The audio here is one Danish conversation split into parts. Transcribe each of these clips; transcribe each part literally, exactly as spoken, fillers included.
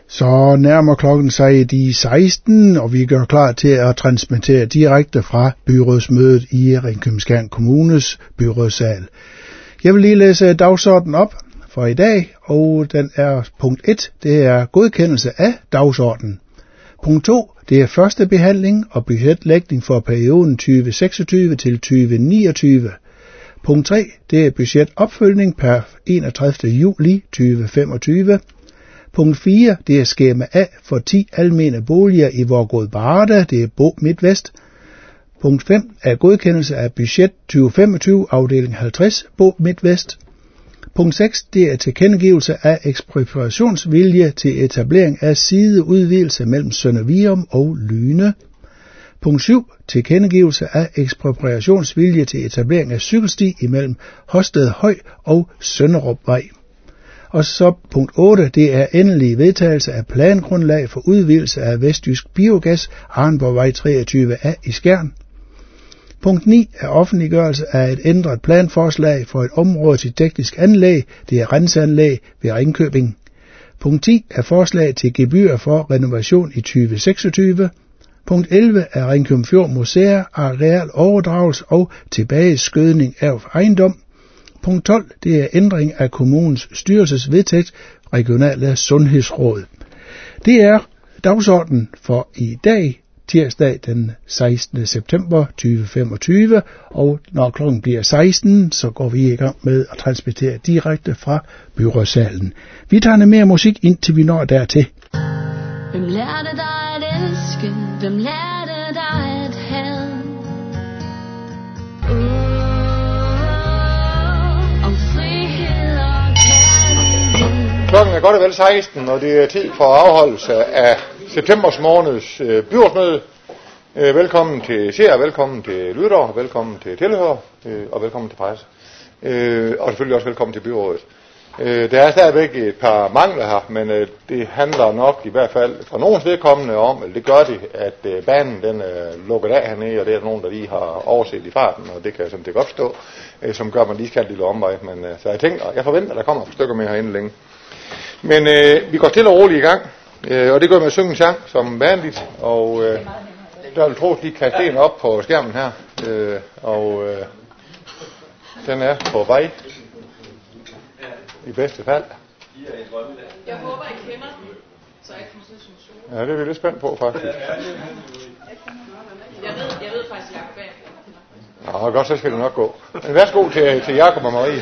Så nærmer klokken sig de seksten, og vi gør klar til at transmittere direkte fra byrådsmødet i Ringkøbing-Skjern Kommunes byrådssal. Jeg vil lige læse dagsordenen op for i dag, og den er punkt et, det er godkendelse af dagsordenen. Punkt to, det er første behandling og budgetlægning for perioden tyve seksogtyve til tyve niogtyve. Punkt tre, det er budgetopfølgning per enogtredivte juli tyve femogtyve. Punkt fire, det er skema A for ti almene boliger i Vorgod Barda, det er Bo Midtvest. Punkt fem er godkendelse af budget tyve femogtyve, afdeling halvtreds, Bo Midtvest. Punkt seks, det er tilkendegivelse af ekspropriationsvilje til etablering af sideudvidelse mellem Sønder Vium og Lyne. Punkt syv, tilkendegivelse af ekspropriationsvilje til etablering af cykelsti imellem Hosted Høj og Sønderupvej. Og så punkt otte, det er endelig vedtagelse af plangrundlag for udvidelse af Vestjysk Biogas, Arnborgvej treogtyve A i Skjern. Punkt ni er offentliggørelse af et ændret planforslag for et område til teknisk anlæg, det er renseanlæg ved Ringkøbing. Punkt ti er forslag til gebyr for renovation i tyve seksogtyve. Punkt elleve er Ringkøbing Fjord Museer, areal overdragelse og tilbageskødning af ejendom. Punkt tolv, det er ændring af kommunens styrelsesvedtægt, regionale sundhedsråd. Det er dagsordenen for i dag, tirsdag den sekstende september tyve femogtyve, og når klokken bliver seksten, så går vi i gang med at transmittere direkte fra byrådssalen. Vi tager noget mere musik, indtil vi når dertil. Hvem lærte dig at elske? Hvem lærte dig at have? Uh. Klokken er godt og vel seksten, og det er tid for afholdelse af septembers måneds øh, byrådsmøde. Øh, velkommen til seere, velkommen til lyttere, velkommen til tilhører, øh, og velkommen til presse. Øh, og selvfølgelig også velkommen til byrådet. Øh, der er stadigvæk et par mangler her, men øh, det handler nok i hvert fald fra nogens vedkommende om, eller det gør det, at øh, banen den er lukket af hernede, og det er nogen, der lige har overset i farten, og det kan jeg sådan det godt stå, øh, som gør, at man lige skal have et lille omvej. Men øh, så jeg tænker, jeg forventer, at der kommer et stykker mere herinde længe. Men øh, vi går til og roligt i gang, øh, og det gør med at synge en sang som vanligt, og øh, der vil tro lige kaste en op på skærmen her, øh, og øh, den er på vej, i bedste fald. Jeg håber, I kender den, så jeg kan synes som Ja, det er vi lidt spændt på faktisk. Jeg ved, jeg ved faktisk, Jacob Bag. Nå, godt, så skal det nok gå. Men værsgo til, til Jacob og Marie.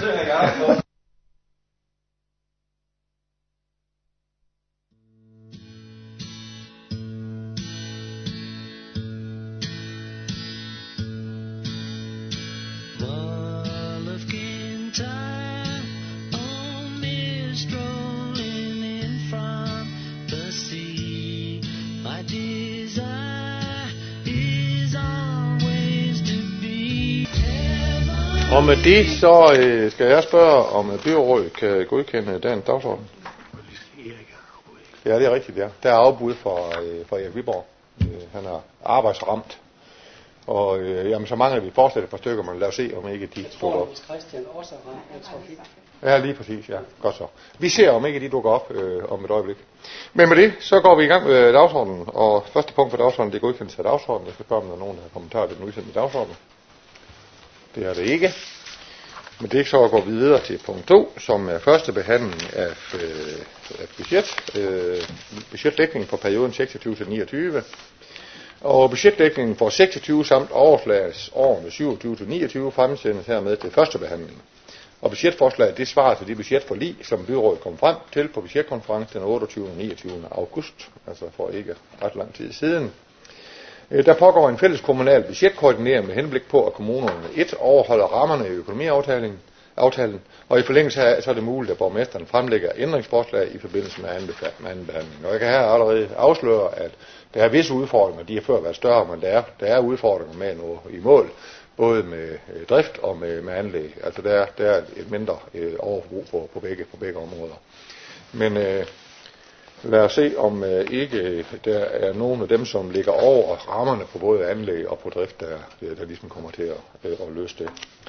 Og med det, så øh, skal jeg spørge, om byrådet kan godkende dagens dagsorden. Ja, det er rigtigt, ja. Der er afbud for, øh, for Erik Viborg. Øh, han er arbejdsramt. Og øh, jamen, så mangler vi fortsat et par stykker, men lad os se, om ikke de dukker op. Christian også er ramt af trafik. Ja, lige præcis, ja. Godt så. Vi ser, om ikke de dukker op øh, om et øjeblik. Men med det, så går vi i gang med dagsordenen. Og første punkt for dagsordenen, det er godkendelse af dagsordenen. Jeg skal spørge, om der er nogen, der har kommentarer til den udsendte dagsorden. Det er det ikke. Men det så går vi videre til punkt to, som er første behandling af, øh, af budget, øh, budgetdækning for perioden seksogtyve til niogtyve. Og budgetdækningen for seksogtyve samt overslagsårene syvogtyve til niogtyve fremsendes hermed til første behandling. Og budgetforslaget det svarer til de budgetforlig, som byrådet kom frem til på budgetkonferencen den otteogtyvende og niogtyvende august, altså for ikke ret lang tid siden. Der pågår en fælles kommunal budgetkoordinering med henblik på, at kommunerne et overholder rammerne i økonomiaftalen, aftalen, og i forlængelse af så er det muligt, at borgmesteren fremlægger ændringsforslag i forbindelse med anden behandling. Og jeg kan her allerede afsløre, at der er visse udfordringer, de har før været større, men der er, der er udfordringer med at nå i mål, både med øh, drift og med, med anlæg. Altså der, der er et mindre øh, overforbrug på, på, begge, på begge områder. Men øh, lad os se, om øh, ikke der er nogen af dem, som ligger over rammerne på både anlæg og på drift, der, der ligesom kommer til at, øh, at løse det.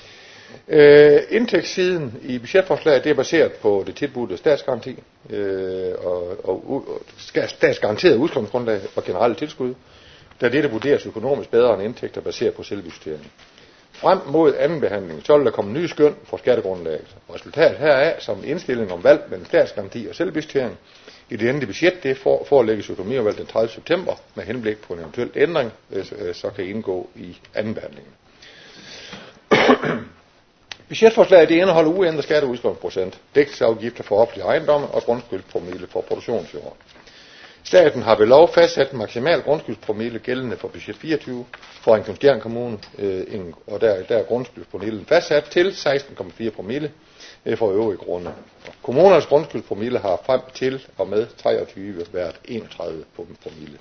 Øh, indtægtssiden i budgetforslaget, det er baseret på det tilbudte statsgaranti øh, og, og, og statsgaranteret udkomstgrundlag og generelle tilskud, da dette vurderes økonomisk bedre end indtægter baseret på selvjustering. Frem mod anden behandling, så vil der komme nye skøn for skattegrundlaget. Resultatet heraf, som indstilling om valg mellem statsgaranti og selvjustering, i det endelige budget, det for, forelægges økonomiudvalget den tredivte september med henblik på en eventuel ændring, øh, så kan indgå i anden behandlingen. Budgetforslaget det indeholder uændret skatteudslånsprocent, dækningsafgifter for offentlige ejendomme og grundskyldspromille for produktionsjord. Staten har ved lov fastsat en maksimal grundskyldspromille gældende for budget fireogtyve for en Skjern Kommune, øh, en, og der, der er grundskyldspromillen fastsat til seksten komma fire promille øh, for øvrige grunde. Kommunernes grundskyldspromille har frem til og med treogtyve været enogtredive promille.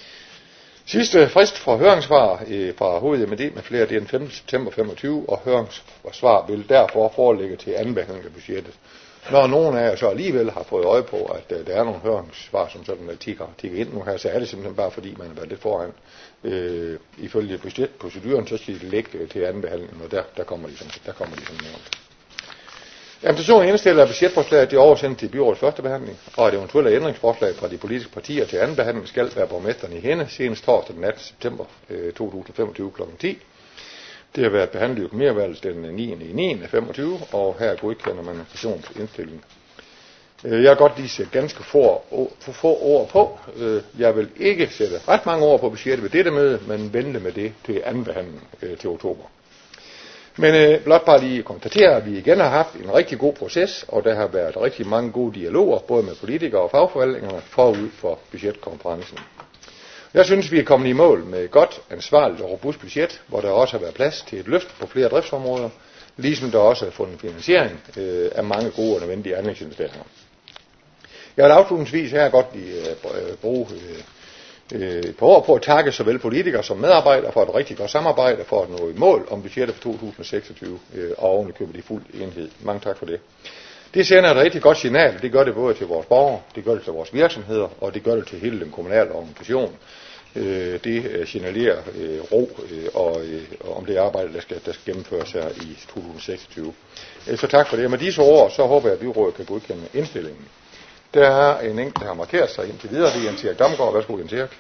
Sidste frist for høringssvar øh, fra H M D med flere, det er den femte september femogtyve, og høringssvar vil derfor foreligge til anden behandling af budgettet. Når nogen af jer så alligevel har fået øje på, at uh, der er nogle høringssvar, som sådan der tigger, tigger ind nu her, så er det simpelthen bare fordi, man har været lidt foran. Øh, ifølge budgetproceduren, så skal de ligge til anden behandling, og der, der kommer de som, der kommer de som nævnt. Administrationen indstiller, at budgetforslaget er oversendt til byrådets første behandling, og at eventuelle ændringsforslag fra de politiske partier til anden behandling skal være borgmesteren i hende senest torsdag den attende september øh, to tusind og femogtyve klokken ti. Det har været behandlet i økonomiudvalget den niende september femogtyve, og her godkender man administrationens indstilling. Jeg vil godt lige sætte ganske få, få, få ord på. Jeg vil ikke sætte ret mange ord på budgettet ved dette møde, men vente med det til anden behandling til oktober. Men øh, blot bare lige konstatere, at vi igen har haft en rigtig god proces, og der har været rigtig mange gode dialoger, både med politikere og fagforvaltningerne, forud for budgetkonferencen. Jeg synes, vi er kommet i mål med et godt, ansvarligt og robust budget, hvor der også har været plads til et løft på flere driftsområder, ligesom der også er fundet finansiering øh, af mange gode og nødvendige anlægsinvesteringer. Jeg vil afslutningsvis her godt lige øh, bruge øh, øh, på år på at takke såvel politikere som medarbejdere for et rigtig godt samarbejde for at nå i mål om budgettet for to tusind og seksogtyve øh, og ovenikøbet i fuld enhed. Mange tak for det. Det sender et rigtig godt signal. Det gør det både til vores borgere, det gør det til vores virksomheder, og det gør det til hele den kommunale organisation. Det signalerer ro og om det arbejde, der skal, der skal gennemføres her i to tusind og seksogtyve. Så tak for det. Og med disse ord, så håber jeg, at byrådet kan godkende indstillingen. Der er en enkelt, der har markeret sig indtil videre. Det er Jens Erik Damgaard. Værsgo, Jens Erik.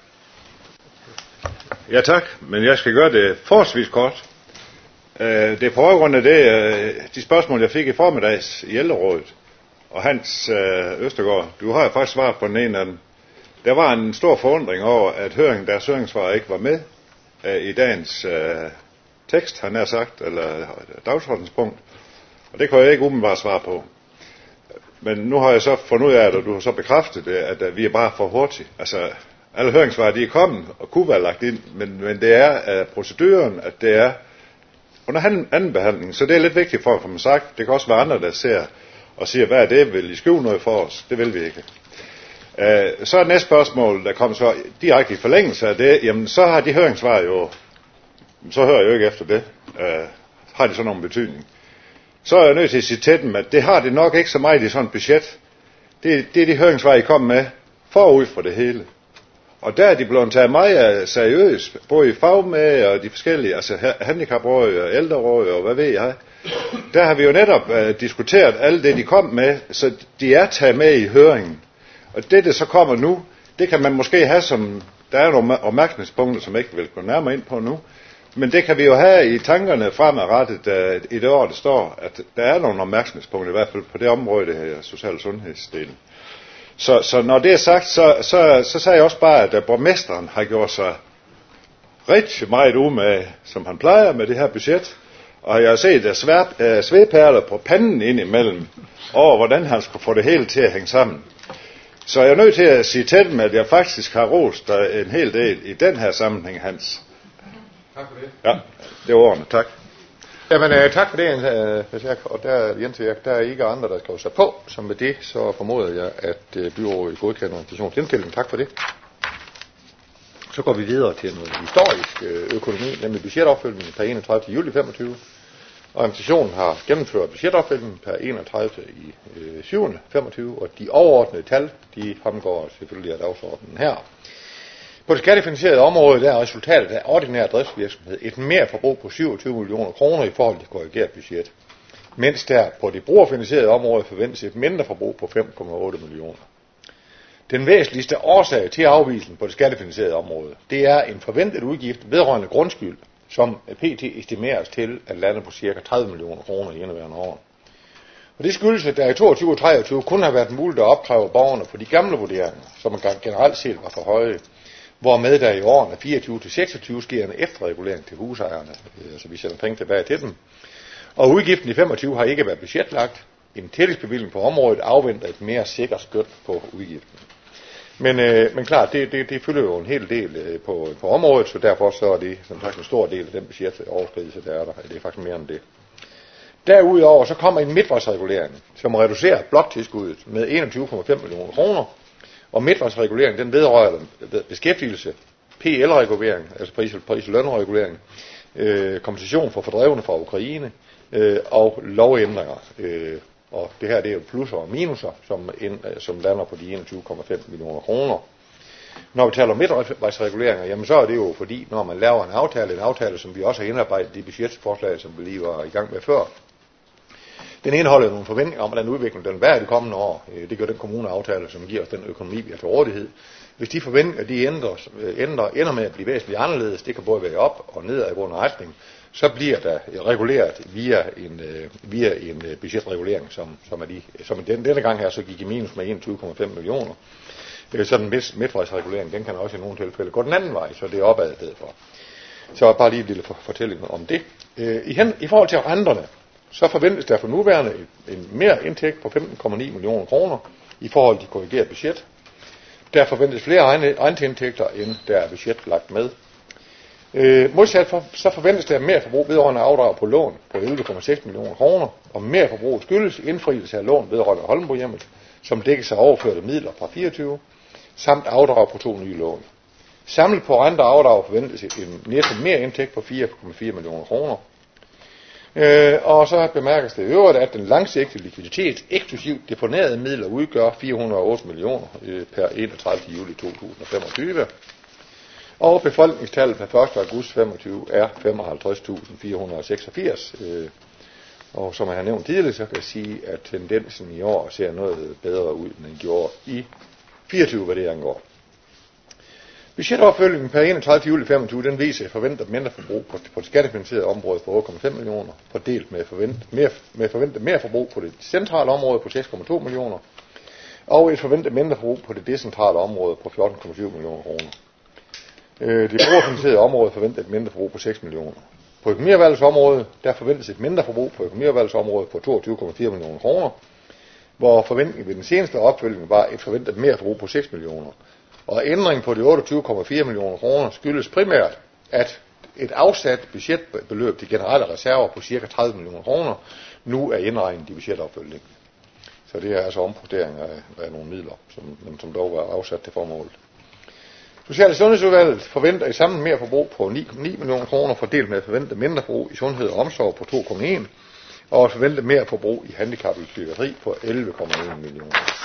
Ja, tak. Men jeg skal gøre det forholdsvis kort. Det er på baggrund af det, de spørgsmål, jeg fik i formiddags i ældrerådet, og Hans Østergaard, du har jo faktisk svaret på den ene af dem. Der var en stor forundring over, at høringen, deres høringssvar ikke var med i dagens tekst, han har sagt, eller dagsordenspunkt, og det kunne jeg ikke umiddelbart svare på. Men nu har jeg så fundet ud af, og du har så bekræftet det, at vi er bare for hurtigt. Altså, alle høringssvar, de er kommet og kunne være lagt ind, men, men det er uh, proceduren, at det er under anden behandling, så det er lidt vigtigt for at få sagt. Det kan også være andre, der ser og siger, hvad er det, vil I skrive noget for os? Det vil vi ikke. Uh, så er næste spørgsmål, der kommer så direkte i forlængelse af det, jamen så har de høringssvar jo, så hører jeg jo ikke efter det, uh, har de så nogen betydning. Så er jeg nødt til at sige til dem, at det har det nok ikke så meget i sådan et budget. Det, det er de høringssvar, I kom med forud for det hele. Og der er de blevet taget meget seriøst, både i fag med og de forskellige, altså handicapråd og ældreråd og hvad ved jeg. Der har vi jo netop uh, diskuteret alt det, de kom med, så de er taget med i høringen. Og det, der så kommer nu, det kan man måske have som, der er nogle opmærksomhedspunkter, som jeg ikke vil gå nærmere ind på nu, men det kan vi jo have i tankerne fremadrettet uh, i det år, der står, at der er nogle opmærksomhedspunkter, i hvert fald på det område, det her social- og sundhedsdelen. Så, så når det er sagt, så, så, så sagde jeg også bare, at borgmesteren har gjort sig rigtig meget umage, som han plejer med det her budget, og jeg har set uh, svedperler på panden ind imellem, over hvordan han skulle få det hele til at hænge sammen. Så jeg er nødt til at sige til dem, at jeg faktisk har rost dig en hel del i den her sammenhæng, Hans. Tak for det. Ja, det var ordene. Tak. Jamen, øh, tak for det, Jens Erik. Og der, Jens Erik, der er ikke andre, der skal sig på. Så med det, så formoder jeg, at øh, byrådet godkender administrationens indstilling. Tak for det. Så går vi videre til noget historisk øh, økonomi, nemlig budgetopfølgning per enogtredivte juli femogtyve. Og administrationen har gennemført budgetopfølgning per enogtredivte i øh, syvende femogtyve, og de overordnede tal, de fremgår selvfølgelig af dagsordenen her. På det skattefinansierede område, der er resultatet af ordinær driftsvirksomhed et mere forbrug på syvogtyve millioner kroner i forhold til korrigeret budget, mens der på det brugerfinansierede område forventes et mindre forbrug på fem komma otte millioner. Den væsentligste årsag til afvigelsen på det skattefinansierede område, det er en forventet udgift vedrørende grundskyld, som P T estimeres til at lande på ca. tredive millioner kroner i indeværende år. Og det skyldes, at der i toogtyve og treogtyve kun har været muligt at opkræve borgerne for de gamle vurderinger, som generelt set var for høje, hvormed der i årene fireogtyve til seksogtyve sker en efterregulering til husejerne, så vi sender penge tilbage til dem. Og udgiften i femogtyve har ikke været budgetlagt. En tillægsbevilling på området afventer et mere sikkert skøn på udgiften. Men, øh, men klart, det, det, det fylder jo en hel del øh, på, på området, så derfor så er det som sagt en stor del af den budgetoverskridelse, der er der. Det er faktisk mere end det. Derudover så kommer en midtvejsregulering, som reducerer bloktilskuddet med enogtyve komma fem millioner kroner. Og midtvejsreguleringen, den vedrører beskæftigelse, P L-regulering, altså pris- pris- og lønregulering, øh, kompensation for fordrevne fra Ukraine øh, og lovændringer. Øh, og det her det er jo plusser og minuser, som, ind, som lander på de enogtyve komma fem millioner kroner. Når vi taler om midtvejsreguleringer, jamen så er det jo fordi, når man laver en aftale, en aftale, som vi også har indarbejdet i budgetforslag, som vi lige var i gang med før, den indeholder nogle forventninger om, hvordan udviklingen den vil være i de kommende år. Det gør den kommuneaftale, som giver os den økonomi, vi har til rådighed. Hvis de forventninger, de ændrer, ændrer, ender med at blive væsentligt anderledes, det kan både være op og nedadgående retning, så bliver der reguleret via en, via en budgetregulering, som, som, er de, som den, denne gang her så gik i minus med enogtyve komma fem millioner. Så den midtvejsregulering, den kan også i nogle tilfælde gå den anden vej, så det er opad i stedet for. Så bare lige en lille fortælling om det. I, hen, i forhold til renterne, så forventes der for nuværende en mere indtægt på femten komma ni millioner kroner i forhold til korrigeret budget. Der forventes flere renteindtægter, end der er budget lagt med. Øh, modsat for, så forventes der mere forbrug vedrørende afdrag på lån på elleve komma seks millioner kroner, og mere forbrug skyldes indfrielse af lån vedrørende Holmenbohjemmet, som dækkes af overførte midler fra fireogtyve, samt afdrag på to nye lån. Samlet på renter og afdrag forventes en netto mere indtægt på fire komma fire millioner kroner. Øh, og så bemærkes det i øvrigt, at den langsigtede likviditet eksklusivt deponerede midler udgør fire hundrede og otte millioner øh, per enogtredivte juli to tusind og femogtyve. Og befolkningstallet per første august femogtyve er femoghalvtreds tusind fire hundrede og seksogfirs. Øh, og som jeg har nævnt tidligere, så kan jeg sige, at tendensen i år ser noget bedre ud, end den gjorde i fireogtyve, hvad det angår. Budgetopfølgningen per enogtredivte juli femogtyve, den viser et forventet mindre forbrug på, på det skattefinansierede område på otte komma fem millioner, fordelt med forventet mere, med forventet mere forbrug på det centrale område på seks komma to millioner, og et forventet mindre forbrug på det decentrale område på fjorten komma syv millioner kroner. Øh, det brugerfinansierede område forventer et mindre forbrug på seks millioner. På økonomiudvalgsområdet, der forventes et mindre forbrug på økonomiudvalgsområdet på toogtyve komma fire millioner kroner, hvor forventningen ved den seneste opfølgning var et forventet mere forbrug på seks millioner. Og ændringen på de otteogtyve komma fire millioner kroner skyldes primært, at et afsat budgetbeløb til generelle reserver på ca. tredive millioner kroner nu er indregnet i budgetopfølgningen. Så det er altså ompostering af, af nogle midler, som, som dog var afsat til formålet. Social- og Sundhedsudvalget forventer et samlet mere forbrug på ni komma ni millioner kroner, fordelt med forventet mindre forbrug i sundhed og omsorg på to komma en, og et forventet mere forbrug i handicappet psykiatri på elleve komma en millioner.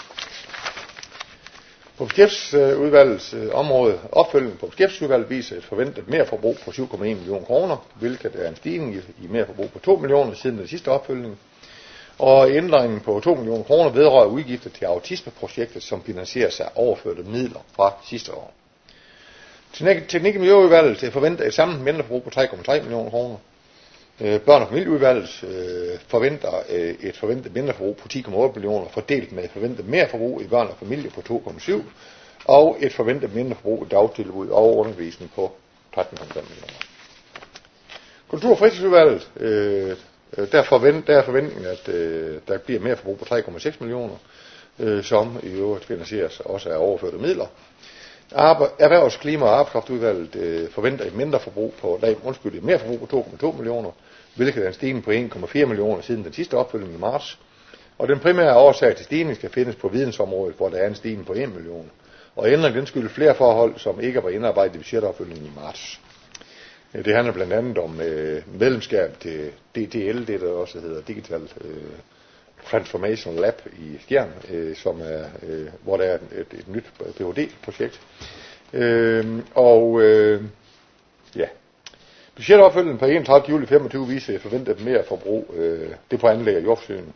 På beskæftigelsesudvalgets område, opfølgningen på beskæftigelsesudvalget viser et forventet mere forbrug på syv komma en millioner kroner, hvilket er en stigning i mere forbrug på to millioner siden den sidste opfølgning. Og ændringen på to millioner kroner vedrører udgifter til autismeprojektet, som finansieres af overførte midler fra sidste år. Teknik- og Miljøudvalget forventer et samlet mindre forbrug på tre komma tre millioner kroner. Børn- og familieudvalget øh, forventer øh, et forventet mindre forbrug på ti komma otte millioner, fordelt med et forventet mere forbrug i børn og familie på to komma syv, og et forventet mindre forbrug i dagtilbud og undervisning på tretten komma fem millioner. Kultur- og fritidsudvalget, øh, der, forvent, der er forventningen, at øh, der bliver mere forbrug på tre komma seks millioner, øh, som i øvrigt finansieres også af overførte midler. Erhvervs-, klima- og arbejdskraftudvalget øh, forventer et mindre forbrug på, nej, undskyld, et mere forbrug på to komma to millioner, hvilket er en stigning på en komma fire millioner siden den sidste opfølgning i marts. Og den primære årsag til stigningen skal findes på vidensområdet, hvor der er en stigning på en million. Og ændringen den skyldes flere forhold, som ikke var indarbejdet i budgetopfølgningen i marts. Det handler blandt andet om øh, medlemskab til D T L, det der også hedder Digital øh, Transformation Lab i Skjern, øh, som er, øh, hvor der er et, et, et nyt P H D-projekt. Øh, og øh, ja, budgetopfølgningen på enogtredivte juli femogtyve viser et forventet mere forbrug. Øh, det er på anlæg af jordforsyning.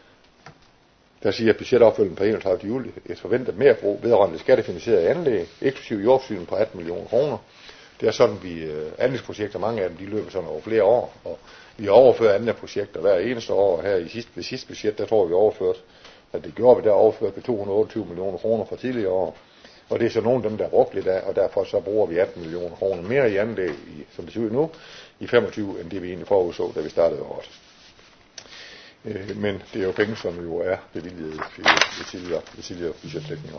Der siger budgetopfølgningen på enogtredivte juli et forventet mere forbrug vedrørende skattefinansierede anlæg, eksklusiv jordforsyning på atten millioner kroner. Det er sådan, vi øh, anlægsprojekter, mange af dem, de løber sådan over flere år, og vi overfører anlægsprojekter hver eneste år. Her i sidste, ved sidste budget, der tror vi overført, at det gjorde vi der overført med to hundrede og otteogtyve millioner kroner fra tidligere år. Og det er så nogle af dem, der er brugt lidt af, og derfor så bruger vi atten millioner kroner mere i anlæg, i, som det ser ud nu, i femogtyve, end det vi egentlig forudså, da vi startede året. Øh, men det er jo penge, som jo er bevilget ved tidligere, ved tidligere budgetlægninger.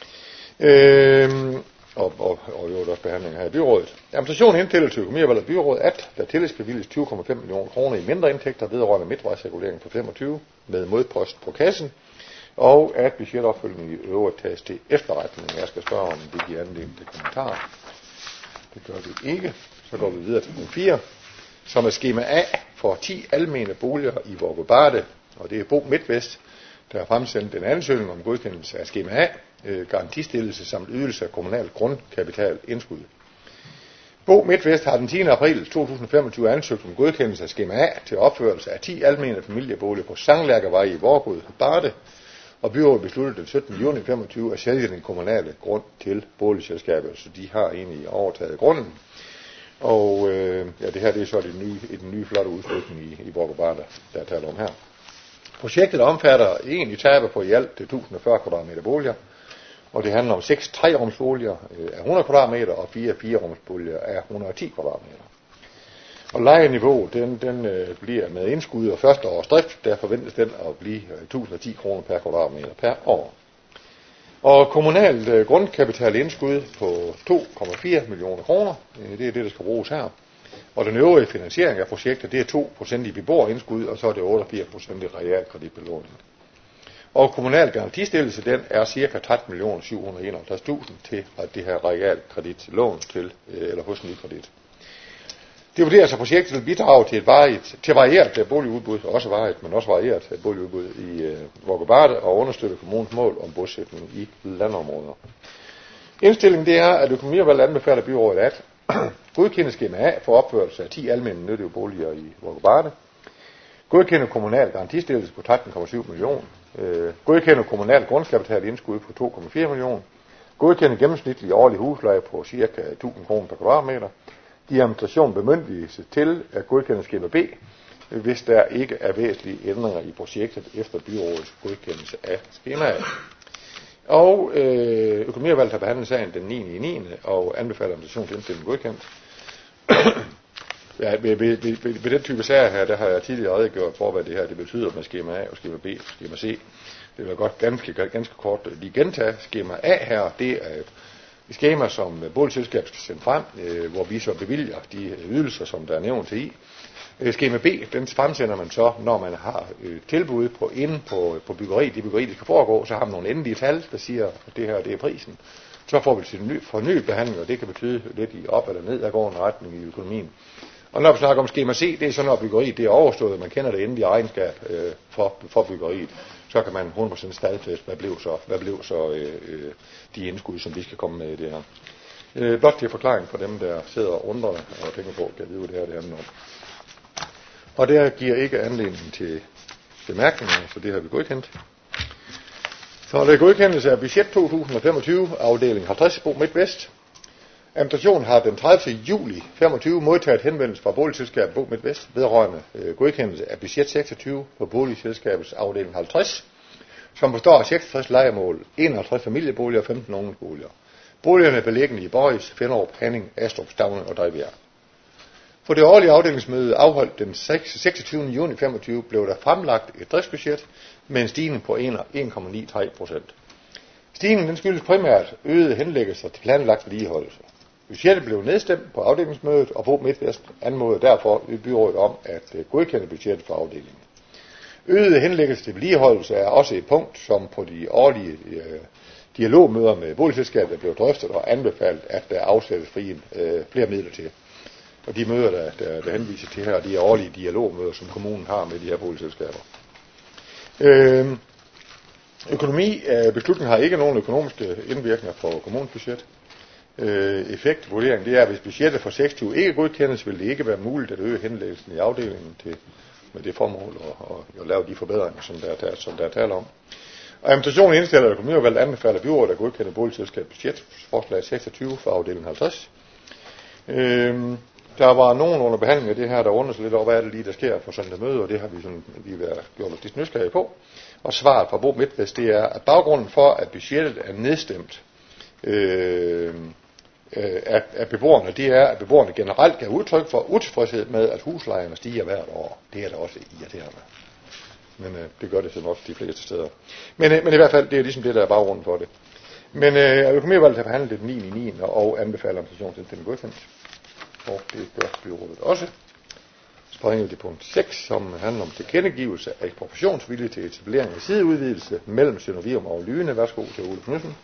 Øh, og, og, og jo også behandling her i byrådet. Administrationen indstiller til økonomiudvalget af byrådet, at der tillægsbevilges tyve komma fem millioner kroner i mindre indtægter vedrørende midtvejsregulering på femogtyve med modpost på kassen, og at budgetopfølgningen i øvrigt tages til efterretning. Jeg skal spørge, om det giver anledning til kommentarer. Det gør det ikke. Så går vi videre til punkt fire, som er skema A for ti almene boliger i Vorgård, og det er Bo Midtvest, der har fremsendt en ansøgning om godkendelse af skema A, øh, garantistillelse samt ydelse af kommunal grundkapital indskud. Bo Midtvest har den tiende april to tusind og femogtyve ansøgt om godkendelse af skema A til opførelse af ti almene familieboliger på Sanglærkevej i Vorgård, Barde, og byrådet besluttede den syttende juni femogtyve at sælge den kommunale grund til boligselskabet, så de har egentlig overtaget grunden. Og øh, ja, det her det er så det nye, i den nye flotte udflytning i, i Vorgård, der er talt om her. Projektet omfatter en etape på i alt det et tusind og fyrre kvadratmeter boliger, og det handler om seks trerumsboliger af hundrede kvadratmeter og fire firerumsboliger af et hundrede og ti kvadratmeter. Og lejeniveau, den, den øh, bliver med indskud og første års drift, der forventes den at blive et tusind og ti kroner per kvadratmeter per år. Og kommunalt øh, grundkapital indskud på to komma fire millioner kroner, øh, det er det, der skal bruges her. Og den øvrige finansiering af projektet, det er to procent i beboerindskud, og så er det otteogfirs procent i realkreditbelåning. Og kommunal garantistillelse, den er ca. tretten millioner syv hundrede og enoghalvtreds tusind til at det her realkreditlån til, øh, eller hos Nykredit. Det vurderes, at projektet vil bidrage til et varigt, til varieret boligudbud, også varigt, men også varieret boligudbud i øh, Vorgård, og understøtte kommunens mål om bosætning i landområder. Indstillingen det er, at økonomiudvalget anbefaler byrådet at godkende skema A for opførelse af ti almene nyttige boliger i Vorgård, godkende kommunal garantistillelse på tretten komma syv millioner, øh, godkende kommunal grundkapital indskud på to komma fire millioner, godkende gennemsnitlig årlig husleje på ca. tusind kroner per kvadratmeter, give administration bemyndigelse til at godkende skema B, hvis der ikke er væsentlige ændringer i projektet efter byrådets godkendelse af skema A. Og øh, økonomiudvalget har behandlet sagen den niende niende og anbefaler administrationsindstilling godkendt. Ja, ved, ved, ved, ved, ved den type sager her, der har jeg tidligere redegjort for, hvad det her det betyder med skema A og skema B og skema C. Det vil godt ganske, ganske kort lige gentage. Skema A her, det er et skema, som boligselskabet skal sende frem, øh, hvor vi så bevilger de ydelser, som der er nævnt til i. Øh, skema B, den fremsender man så, når man har øh, tilbud på inde på, på byggeri, det byggeri, der skal foregå, så har man nogle endelige tal, der siger, at det her det er prisen. Så får vi til en ny, fornyet behandling, og det kan betyde lidt i op eller ned af gående retning i økonomien. Og når vi snakker om skema C, det er sådan, når byggeriet det er overstået, man kender det endelige regnskab øh, for, for byggeriet, så kan man hundrede procent stadfæste, hvad blev så, hvad blev så øh, øh, de indskud, som vi skal komme med i det her. Øh, blot til forklaring for dem, der sidder og undrer og tænker på, kan vide, hvad det her det handler om. Og det giver ikke anledning til bemærkninger, så det har vi godkendt. Så er det godkendelse af budget to tusind og femogtyve, afdeling halvtreds, Bo Midtvest. Administrationen har den tredivte juli femogtyve modtaget henvendelse fra boligselskabet Bo Midtvest vedrørende øh, godkendelse af budget seksogtyve på boligselskabets afdeling halvtreds, som består af seksogtres lejemål, enoghalvtreds familieboliger og femten ungdomsboliger. Boligerne er beliggende i Borris, Finderup, Hanning, Astrup, Stavne og Drejbjerg. For det årlige afdelingsmøde afholdt den seksogtyvende juni femogtyve blev der fremlagt et driftsbudget med en stigning på en komma niogtres procent. Stigningen den skyldes primært øgede henlæggelser til planlagt vedligeholdelse. Budgettet blev nedstemt på afdelingsmødet, og Bo Midtvest anmodede derfor i byrådet om at godkende budgettet for afdelingen. Øgede henlæggelser til vedligeholdelse er også et punkt, som på de årlige øh, dialogmøder med boligselskabet blev drøftet og anbefalet, at der afsættes fri, øh, flere midler til. Og de møder, der, der, der henviser til her, de er årlige dialogmøder, som kommunen har med de her boligselskaber. Øh, økonomi, øh, beslutningen har ikke nogen økonomiske indvirkninger på kommunens budget. øh, effektvurdering, det er, at hvis budgettet for seksogtyve ikke godkendes, vil det ikke være muligt at øge henlæggelsen i afdelingen til, med det formål og, og, og lave de forbedringer, som der, der, som der er tale om. Og administrationen indstiller, at kommunaludvalget anbefaler byrådet at godkende boligselskabets budgetforslag seksogtyve for afdeling halvtreds. Øhm, der var nogen under behandling af det her, der undrer sig lidt over, hvad er det lige, der sker på sådan et møde, og det har vi sådan lige været gjort lidt nysgerrige på. Og svaret fra Bo Midtvest, det er, at baggrunden for, at budgettet er nedstemt øh, af, af beboerne, det er, at beboerne generelt gav udtryk for utilfredshed med, at huslejerne stiger hvert år. Det er da også irriterende. Men øh, det gør det så nok de fleste steder. Men, øh, men i hvert fald, det er ligesom det, der er baggrunden for det. Men øh, økonomiudvalget har behandlet det den niende niende og anbefaler administrationsindstilling godkendt. Og det gør byrådet også. Så springer vi til punkt seks, som handler om tilkendegivelse af ekspropriationsvilje til etablering af sideudvidelse mellem Søndervium og Lyne. Værsgo til Ole Knudsen.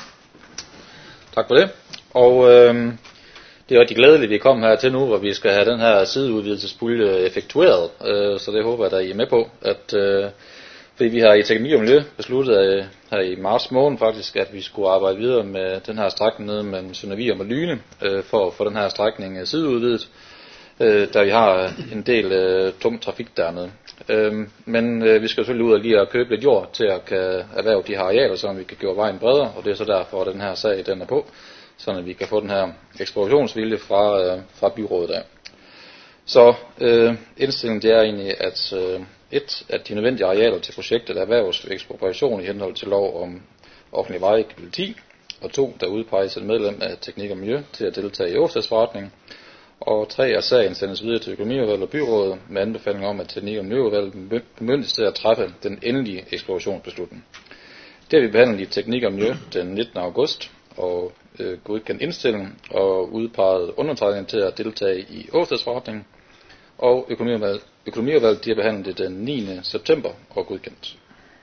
Tak for det. Og øh, det er rigtig glædeligt, at vi er kommet her til nu, hvor vi skal have den her sideudvidelsespulje effektueret. Øh, så det håber jeg, at I er med på. At, øh, fordi vi har i Teknik og Miljø besluttet øh, her i marts måned faktisk, at vi skulle arbejde videre med den her strækning nede mellem Søndervium og Lyne, øh, for at få den her strækning øh, sideudvidet, øh, da vi har en del øh, tung trafik dernede. Øh, men øh, vi skal selvfølgelig ud og lige at købe lidt jord til at kan erhverve de her arealer, så vi kan gøre vejen bredere, og det er så derfor, at den her sag den er på, så vi kan få den her ekspropriationsvilje fra, øh, fra byrådet af. Så øh, indstillingen det er egentlig, at øh, et, at de nødvendige arealer til projektet erhverves ved ekspropriation i henhold til lov om offentlig vej kapitel ti, og to, der udpeges et medlem af Teknik og Miljø til at deltage i overstadsforretningen, og tre, at sagen sendes videre til økonomiudvalget og byrådet med anbefaling om, at Teknik og Miljøudvalget bemyndiges til at træffe den endelige ekspropriationsbeslutning. Det har vi behandlet i Teknik og Miljø den nittende august, og øh, godkendt indstilling og udpeget undertegning til at deltage i overstadsforretningen, og økonomiudvalget, økonomiudvalget de har behandlet det den niende september og godkendt.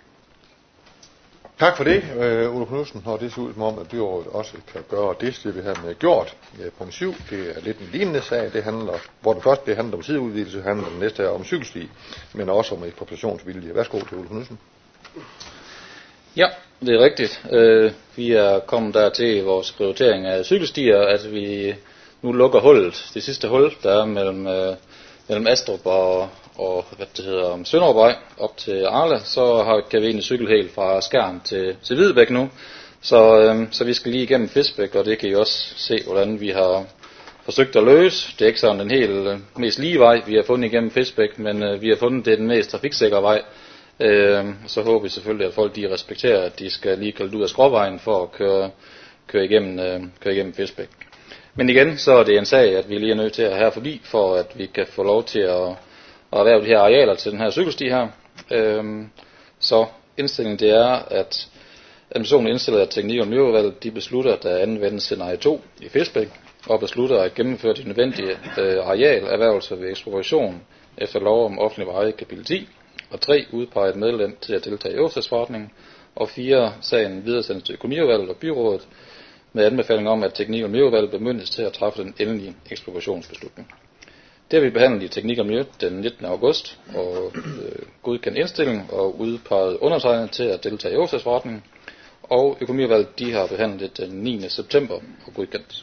Tak for det, øh, Ole Knudsen, og det ser ud som om, at byrådet også kan gøre det, det vi har med gjort. Ja, punkt syv, det er lidt en lignende sag, det handler, hvor den første det handler om sideudvidelse, handler den næste her om cykelsti, men også om ekspropriationsvilje. Værsgo til Ole Knudsen. Ja, det er rigtigt. Øh, vi er kommet der til vores prioritering af cykelstier, at vi nu lukker hullet, det sidste hul, der er mellem, øh, mellem Astrup og, og hvad det hedder, Søndervej op til Arla, så har, kan vi egentlig cykle helt fra Skjern til, til Hvidebæk nu. Så, øh, så vi skal lige igennem Fisbæk, og det kan I også se, hvordan vi har forsøgt at løse. Det er ikke sådan den helt øh, mest lige vej, vi har fundet igennem Fisbæk, men øh, vi har fundet det den mest trafiksikre vej. Øh, så håber vi selvfølgelig, at folk de respekterer, at de skal lige kalde ud af skråvejen for at køre, køre igennem, øh, køre igennem Fisbæk. Men igen, så er det en sag, at vi lige er nødt til at have forbi, for at vi kan få lov til at, at erhverve de her arealer til den her cykelsti her. Øhm, så indstillingen det er, at administrationen indstiller, at Teknik- og Miljøudvalget de beslutter, at der anvendes scenarie to i Fisbæk, og beslutter at gennemføre de nødvendige øh, arealerhvervelser ved ekspropriation efter lov om offentlig veje kapitel ti, og tre udpeget medlem til at deltage i overstadsforretningen, og fire sagen videresendes til økonomiudvalget og byrådet, med anbefaling om, at Teknik- og Miljøudvalget bemyndiges til at træffe den endelige ekspropriationsbeslutning. Det har vi behandlet i Teknik og Miljø den nittende august, og øh, godkendt indstilling og udpeget undertegnet til at deltage i overstadsforretningen, og økonomiudvalget de har behandlet det den niende september og godkendt.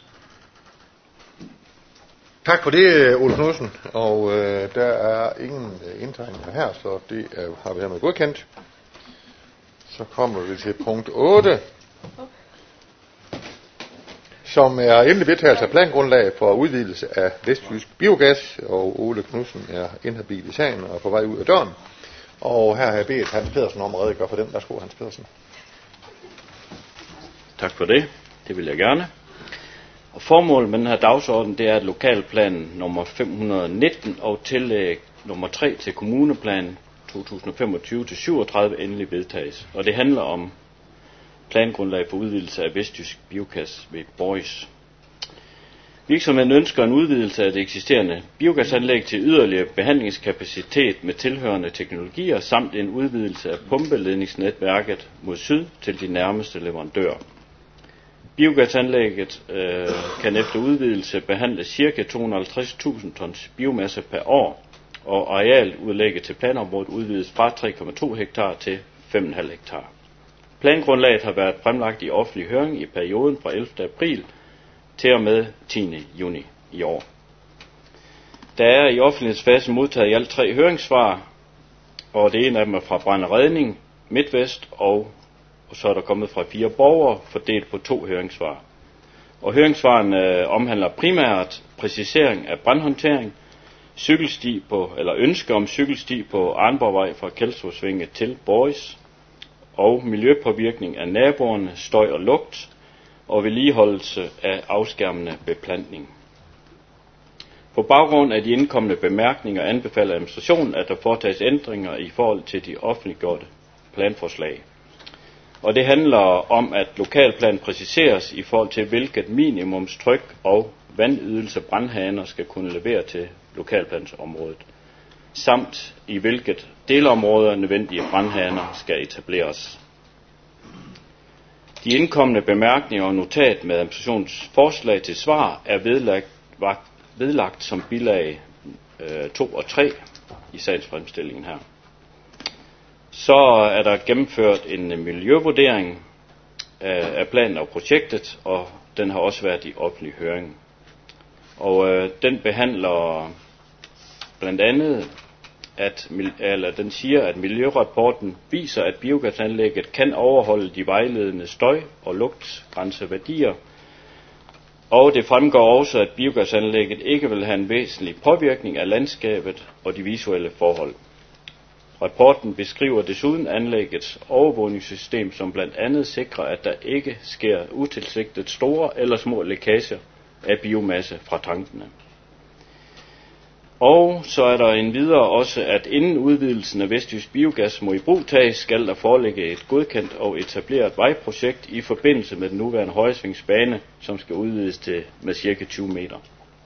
Tak for det, Ole Knudsen, og øh, der er ingen øh, indtegninger her, så det er, har vi hermed godkendt. Så kommer vi til punkt otte. Som er endelig vedtagelse af plangrundlag for udvidelse af vestjysk biogas, og Ole Knudsen er inhabil i sagen og på vej ud af døren. Og her har jeg bedt Hans Pedersen om at redegøre for dem. Værsgo, Hans Pedersen. Tak for det. Det vil jeg gerne. Og formålet med den her dagsorden, det er, at lokalplanen nummer fem hundrede nitten og tillæg nummer tre til kommuneplanen to tusind og femogtyve til syvogtredive endelig vedtages. Og det handler om plangrundlag for udvidelse af vestjysk biogas ved Boris. Virksomheden ønsker en udvidelse af det eksisterende biogasanlæg til yderligere behandlingskapacitet med tilhørende teknologier, samt en udvidelse af pumpeledningsnetværket mod syd til de nærmeste leverandører. Biogasanlægget øh, kan efter udvidelse behandle ca. to hundrede og halvtreds tusind tons biomasse per år, og arealudlægget til planområdet udvides fra tre komma to hektar til fem komma fem hektar. Plangrundlaget har været fremlagt i offentlig høring i perioden fra ellevte april til og med tiende juni i år. Der er i offentlighedsfasen modtaget i alt tre høringssvar, og det ene af dem er fra Brand og Redning, MidtVest, og, og så er der kommet fra fire borgere, fordelt på to høringssvar. Og høringssvarene øh, omhandler primært præcisering af brandhåndtering, cykelsti på, eller ønske om cykelsti på Arnborgvej fra Kjeldsvodsvinget til Boris, og miljøpåvirkning af naboerne, støj og lugt, og vedligeholdelse af afskærmende beplantning. På baggrund af de indkommende bemærkninger anbefaler administrationen, at der foretages ændringer i forhold til de offentliggjorte planforslag. Og det handler om, at lokalplanen præciseres i forhold til, hvilket minimumstryk og vandydelse brandhaner skal kunne levere til lokalplansområdet, samt i hvilket delområder nødvendige brandhaner skal etableres. De indkommende bemærkninger og notat med administrationens forslag til svar er vedlagt, vedlagt som bilag øh, to og tre i sagsfremstillingen her. Så er der gennemført en miljøvurdering af, af planen og projektet, og den har også været i offentlig høring. Og øh, den behandler blandt andet, at, eller den siger, at miljørapporten viser, at biogasanlægget kan overholde de vejledende støj- og lugtgrænseværdier, og det fremgår også, at biogasanlægget ikke vil have en væsentlig påvirkning af landskabet og de visuelle forhold. Rapporten beskriver desuden anlæggets overvågningssystem, som blandt andet sikrer, at der ikke sker utilsigtet store eller små lækager af biomasse fra tankene. Og så er der en videre også, at inden udvidelsen af Vestjysk Biogas må i brug tages, skal der foreligge et godkendt og etableret vejprojekt i forbindelse med den nuværende højresvingsbane, som skal udvides til med cirka tyve meter.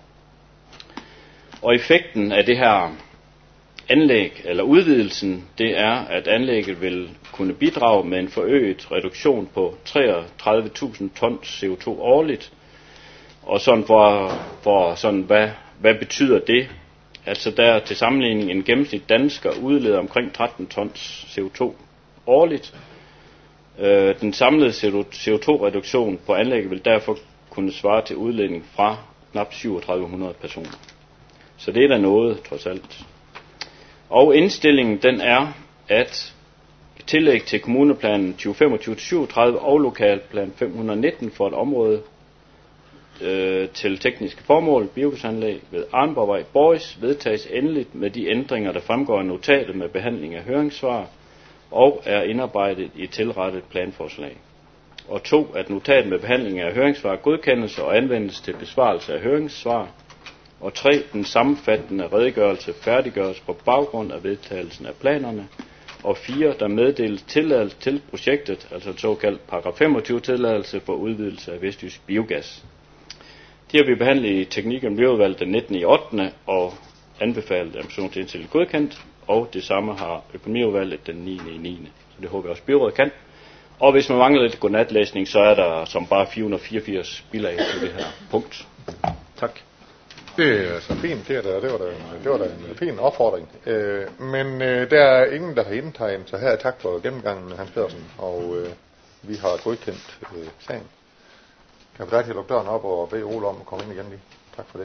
Og effekten af det her anlæg, eller udvidelsen, det er, at anlægget vil kunne bidrage med en forøget reduktion på treogtredive tusind tons C O to årligt. Og sådan for, for sådan, hvad, hvad betyder det? Altså der til sammenligning en gennemsnit dansker udleder omkring tretten tons C O to årligt. Øh, den samlede C O to reduktion på anlægget vil derfor kunne svare til udledning fra knap syvogtredive hundrede personer. Så det er da noget, trods alt. Og indstillingen den er, at i tillæg til kommuneplanen tyve femogtyve til syvogtredive og lokalplan fem hundrede nitten for et område øh, til tekniske formål, biogasanlæg ved Arnborgvej Boris, vedtages endeligt med de ændringer, der fremgår af notatet med behandling af høringssvar og er indarbejdet i tilrettet planforslag. Og to, at notatet med behandling af høringssvar godkendes og anvendes til besvarelse af høringssvar. Og tre, den sammenfattende redegørelse færdiggøres på baggrund af vedtagelsen af planerne. Og fire, der meddeles tilladelse til projektet, altså et såkaldt paragraf femogtyve tilladelse for udvidelse af Vestjysk Biogas. De har vi behandlet i Teknik- og Miljøudvalget den nittende i ottende og anbefalet administrationsindstilling godkendt, og det samme har Økonomiudvalget den niende i niende Så det håber jeg også byrådet kan. Og hvis man mangler lidt godnatlæsning, så er der som bare fire hundrede fireogfirs bilag til det her punkt. Tak. Det er så fint, det, der, det, var da, det var da en fin opfordring. Øh, men øh, der er ingen, der har indtegnet, så her er tak for gennemgangen, Hans Pedersen, og øh, vi har godkendt øh, sagen. Kan vi dig til at lukke døren op og bede Ole om at komme ind igen lige? Tak for det.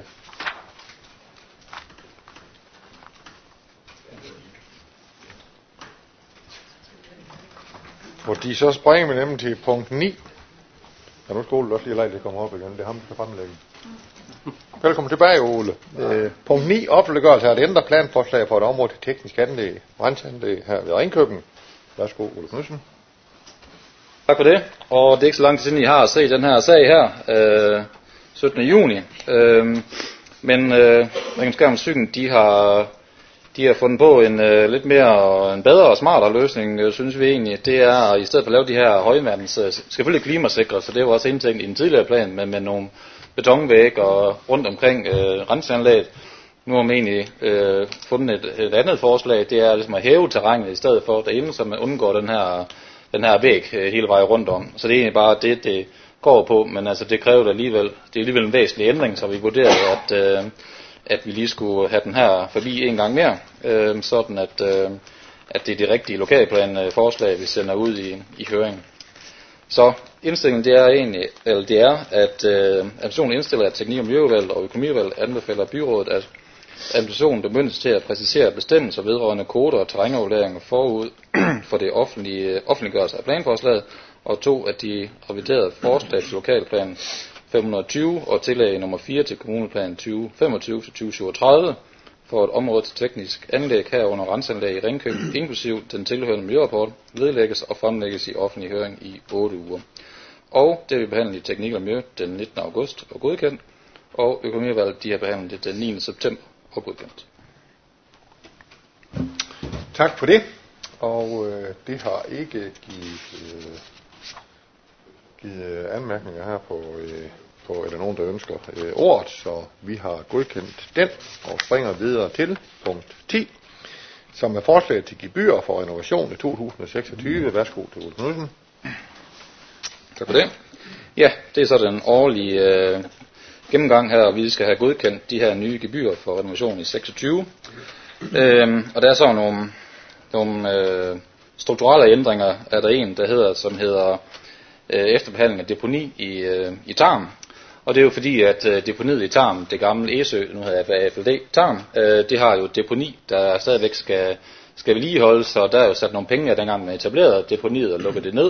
Fordi så springer vi nemlig til punkt ni. Ja, nu skal Ole også lige lade det komme op igen. Det er ham, der kan fremlægge. Velkommen tilbage, Ole. Øh, punkt ni. Offentliggørelse af et ændret planforslag for et område til teknisk anlæg, brandsanlæg her ved Ringkøbing. Værsgo, Ole Knudsen. Tak for det. Og det er ikke så lang tid siden, I har set den her sag her, øh, syttende juni. Øh, men øh, Ringkøbing Syggen, de har, de har fundet på en øh, lidt mere, en bedre og smartere løsning, øh, synes vi egentlig. Det er, i stedet for at lave de her højvandens, øh, selvfølgelig klimasikre, så det var også indtænkt i den tidligere plan, men med nogle betonvæg og rundt omkring øh, renseanlægget. Nu har man egentlig øh, fundet et, et andet forslag, det er ligesom at hæve terrænet i stedet for derinde, så man undgår den her, den her væg øh, hele vejen rundt om. Så det er egentlig bare det, det går på, men altså det kræver alligevel, det er alligevel en væsentlig ændring, så vi vurderede, at, øh, at vi lige skulle have den her forbi en gang mere, øh, sådan at, øh, at det er det rigtige lokalplan øh, forslag, vi sender ud i, i høring. Så indstillingen det er egentlig, eller det er, at øh, administrationen indstiller, at Teknik- og Miljøudvalget og Økonomiudvalget anbefaler byrådet, at administrationen bemyndiges til at præcisere bestemmelser vedrørende koder og terrænovervurderinger forud for det offentlige offentliggørelse af planforslaget, og to, at de reviderede forslag til lokalplan fem hundrede og tyve og tillæg nummer fire til kommuneplan tyve femogtyve til tyve syvogtredive for et område til teknisk anlæg herunder renseanlæg i Ringkøbing, inklusiv den tilhørende miljørapport, vedlægges og fremlægges i offentlig høring i otte uger. Og det vil behandle i Teknik og Miljø den nittende august og godkendt, og Økonomiudvalget de har behandlet det den niende september og godkendt. Tak for det. Og øh, det har ikke givet, øh, givet anmærkninger her på, øh, på, eller nogen, der ønsker øh, ordet, så vi har godkendt den og springer videre til punkt ti, som er forslag til gebyr for renovation i to tusind og seksogtyve. Værsgo til Ole Knudsen. Tak for det. Ja, det er så den årlige øh, gennemgang her, og vi skal have godkendt de her nye gebyrer for renovation i seksogtyve. Øhm, og der er så nogle, nogle øh, strukturelle ændringer, er der en, der hedder, som hedder øh, efterbehandling af deponi i, øh, i Tarm. Og det er jo fordi, at øh, deponiet i Tarm, det gamle Esø, nu hedder A F L D Tarm, øh, det har jo deponi, der stadigvæk skal, skal vedligeholdes, og der er jo sat nogle penge af dengang man etablerede deponiet og lukkede det ned.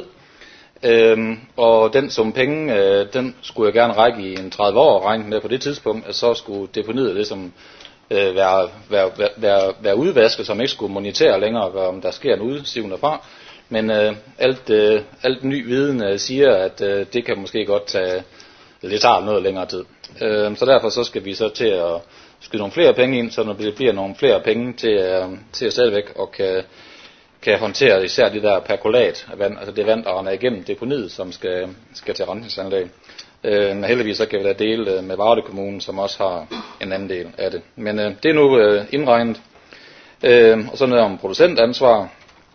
Øhm, og den sum penge, øh, den skulle jeg gerne række i en tredive år, regnet med på det tidspunkt, at så skulle deponiet ligesom øh, være, være, være, være udvasket, som ikke skulle monitere længere, om der sker en udsivning derfra. Men øh, alt, øh, alt ny viden øh, siger, at øh, det kan måske godt tage, det tager noget længere tid. Øh, så derfor så skal vi så til at skyde nogle flere penge ind, så når det bliver nogle flere penge til, øh, til at stadigvæk og kan kan håndtere især det der perkulat af vand, altså det vand, der render igennem deponiet, som skal, skal til rensningsanlæg. Øh, men heldigvis så kan vi da dele med Varde Kommune, som også har en anden del af det. Men øh, det er nu øh, indregnet. Øh, og så noget om producentansvar.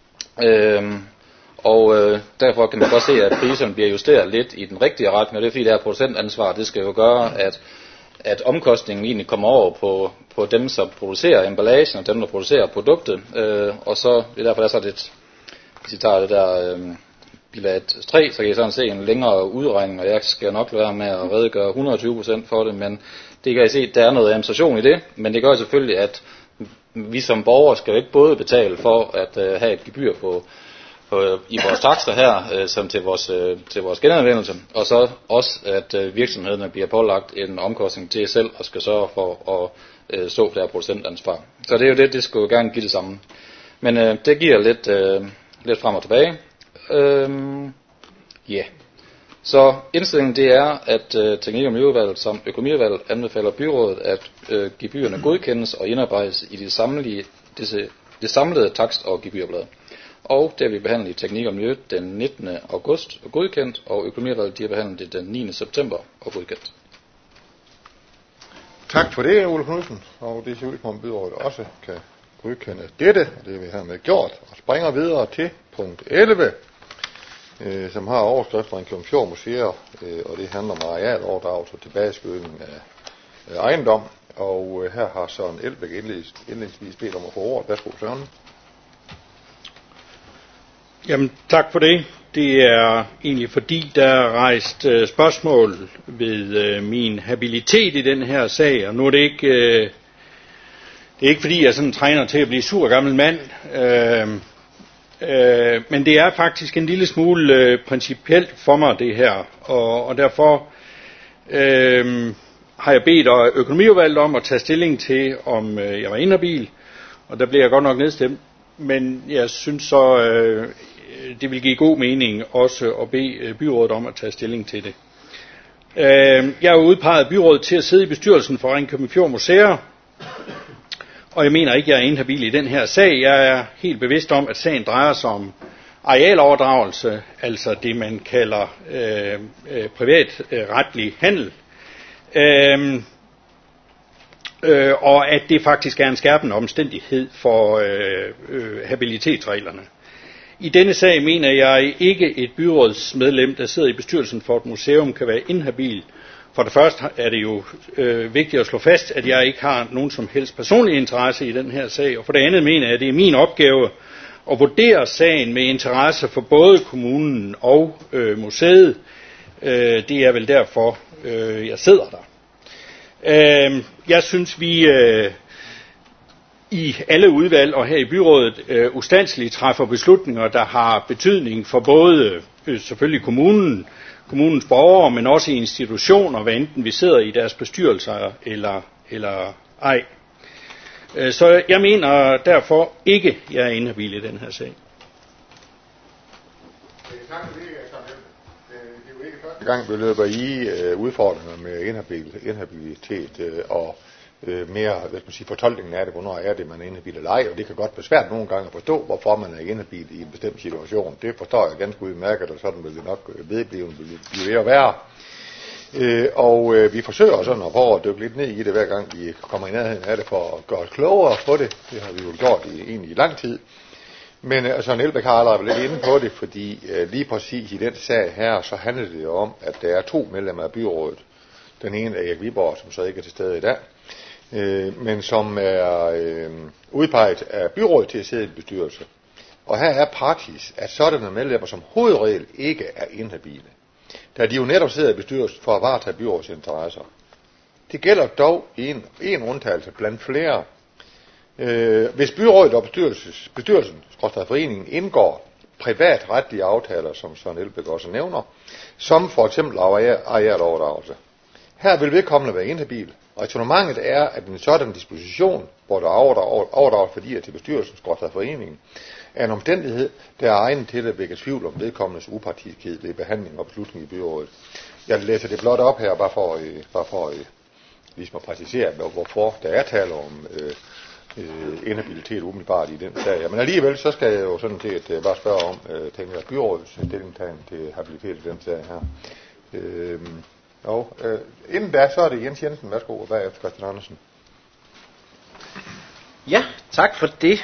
Øh, og øh, derfor kan man godt se, at priserne bliver justeret lidt i den rigtige retning, og det er fordi, det her producentansvar, det skal jo gøre, at at omkostningen egentlig kommer over på, på dem, som producerer emballagen, og dem, der producerer produktet. Øh, og så det er derfor, der er så lidt, hvis I tager det der øh, bilag tre, så kan I sådan se en længere udregning, og jeg skal nok lade være med at redegøre hundrede og tyve procent for det, men det kan I se, der er noget administration i det, men det gør selvfølgelig, at vi som borgere skal jo ikke både betale for at øh, have et gebyr på På, i vores takster her, øh, som til vores, øh, til vores genanvendelse, og så også, at øh, virksomhederne bliver pålagt en omkostning til selv, og skal sørge for at øh, stå for deres producentansvar. Så det er jo det, det skulle jo gerne give det samme. Men øh, det giver lidt, øh, lidt frem og tilbage. Øhm, yeah. Så indstillingen det er, at øh, Teknik- og Miljøudvalget som Økonomiudvalget anbefaler byrådet, at øh, gebyrerne godkendes og indarbejdes i det samlede, disse, det samlede takst- og gebyrblad. Og det har vi behandlet i Teknik og Miljø den nittende august og godkendt, og Økonomiudvalget de har behandlet det den niende september og godkendt. Tak for det, Ole Knudsen. Og det ser ud på, at byrådet også kan godkende dette, og det har vi hermed gjort. Og springer videre til punkt elleve, øh, som har overskrift fra Ringkøbing Fjord Museer, øh, og det handler om arealoverdragelse og tilbageskydning af øh, ejendom. Og øh, her har Søren Elbæk indledningsvis bedt om at få ordet. Værsgo, Søren. Jamen, tak for det. Det er egentlig fordi, der er rejst øh, spørgsmål ved øh, min habilitet i den her sag, og nu er det ikke, øh, det er ikke fordi, jeg sådan træner til at blive sur gammel mand, øh, øh, men det er faktisk en lille smule øh, principielt for mig, det her, og, og derfor øh, har jeg bedt Økonomiudvalget om at tage stilling til, om øh, jeg var inhabil, og der blev jeg godt nok nedstemt. Men jeg synes så, øh, det vil give god mening også at bede byrådet om at tage stilling til det. Øh, jeg har udpeget byrådet til at sidde i bestyrelsen for Ringkøbing Fjord Museer, og jeg mener ikke, jeg er inhabil i den her sag. Jeg er helt bevidst om, at sagen drejer sig om arealoverdragelse, altså det man kalder øh, øh, privatretlig handel. Øh, Øh, og at det faktisk er en skærpende omstændighed for øh, øh, habilitetsreglerne. I denne sag mener jeg ikke, et byrådsmedlem, der sidder i bestyrelsen for et museum, kan være inhabil. For det første er det jo øh, vigtigt at slå fast, at jeg ikke har nogen som helst personlig interesse i den her sag, og for det andet mener jeg, at det er min opgave og vurdere sagen med interesse for både kommunen og øh, museet. Øh, det er vel derfor, øh, jeg sidder der. Øh, jeg synes, vi øh, i alle udvalg og her i byrådet øh, ustandsligt træffer beslutninger, der har betydning for både øh, selvfølgelig kommunen, kommunens borgere, men også i institutioner, hvad enten vi sidder i deres bestyrelser eller, eller ej. Øh, så jeg mener derfor ikke, jeg er inhabil i den her sag. Gang vi løber i øh, udfordringer med inhabil, inhabilitet øh, og øh, mere, hvad skal man sige, fortolkningen af det, hvornår er det, man er inhabil eller ej, og det kan godt være svært nogle gange at forstå, hvorfor man er inhabil i en bestemt situation. Det forstår jeg ganske udmærket, og sådan vil det nok vedblive ved at være. Øh, og øh, vi forsøger sådan at prøve at dykke lidt ned i det, hver gang vi kommer i nærheden af det, for at gøre os klogere på det. Det har vi jo gjort i, egentlig i lang tid. Men øh, Søren Elbæk har allerede været lidt inde på det, fordi øh, lige præcis i den sag her, så handler det jo om, at der er to medlemmer af byrådet. Den ene er Erik Viborg, som så ikke er til stede i dag, øh, men som er øh, udpeget af byrådet til at sidde i en bestyrelse. Og her er praksis, at sådanne medlemmer som hovedregel ikke er inhabile, da de jo netop sidder i bestyrelsen for at varetage byrådets interesser. Det gælder dog en, en undtagelse blandt flere. Øh, hvis byrådet og bestyrelsen, bestyrelsen foreningen indgår privatretlige aftaler, som Søren Elbæk også nævner, som for eksempel arealoverdragelse. Her vil vedkommende være inhabil, og resonemanget er, at en sådan disposition, hvor der er overdraget værdier til bestyrelsen foreningen, er en omstændighed, der er egnet til at vække tvivl om vedkommendes upartiskhed ved behandling og beslutning i byrådet. Jeg læser det blot op her, bare for, øh, bare for øh, ligesom at præcisere, hvorfor der er tale om øh, øh, inhabilitet umiddelbart i den sag. Men alligevel, så skal jeg jo sådan set øh, bare spørge om, øh, tænker jeg, byrådets stillingtagen til habilitet i den sag her. Øh, og øh, inden da, så er det Jens Jensen, værsgo, og bagefter Christian Andersen. Ja, tak for det.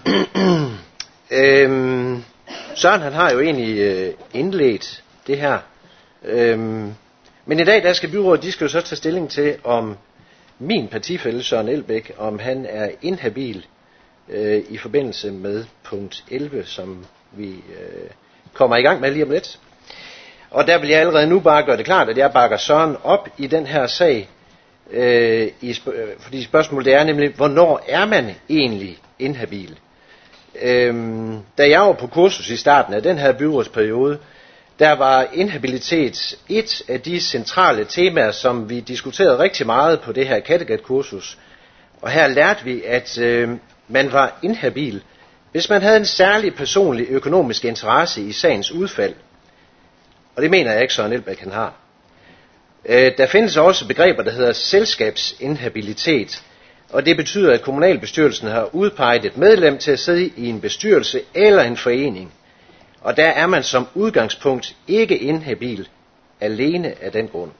øhm, Søren, han har jo egentlig øh, indledt det her. Øhm, men i dag, der skal byrådet, de skal jo så tage stilling til, om min partifælle Søren Elbæk, om han er inhabil øh, i forbindelse med punkt elleve, som vi øh, kommer i gang med lige om lidt. Og der vil jeg allerede nu bare gøre det klart, at jeg bakker Søren op i den her sag, øh, i sp- fordi spørgsmålet er nemlig, hvornår er man egentlig inhabil? Øhm, da jeg var på kursus i starten af den her byrådsperiode, der var inhabilitet et af de centrale temaer, som vi diskuterede rigtig meget på det her Kattegat-kursus. Og her lærte vi, at øh, man var inhabil, hvis man havde en særlig personlig økonomisk interesse i sagens udfald. Og det mener jeg ikke, Søren Elbæk han har. Øh, der findes også begreber, der hedder selskabsinhabilitet. Og det betyder, at kommunalbestyrelsen har udpeget et medlem til at sidde i en bestyrelse eller en forening. Og der er man som udgangspunkt ikke inhabil alene af den grund.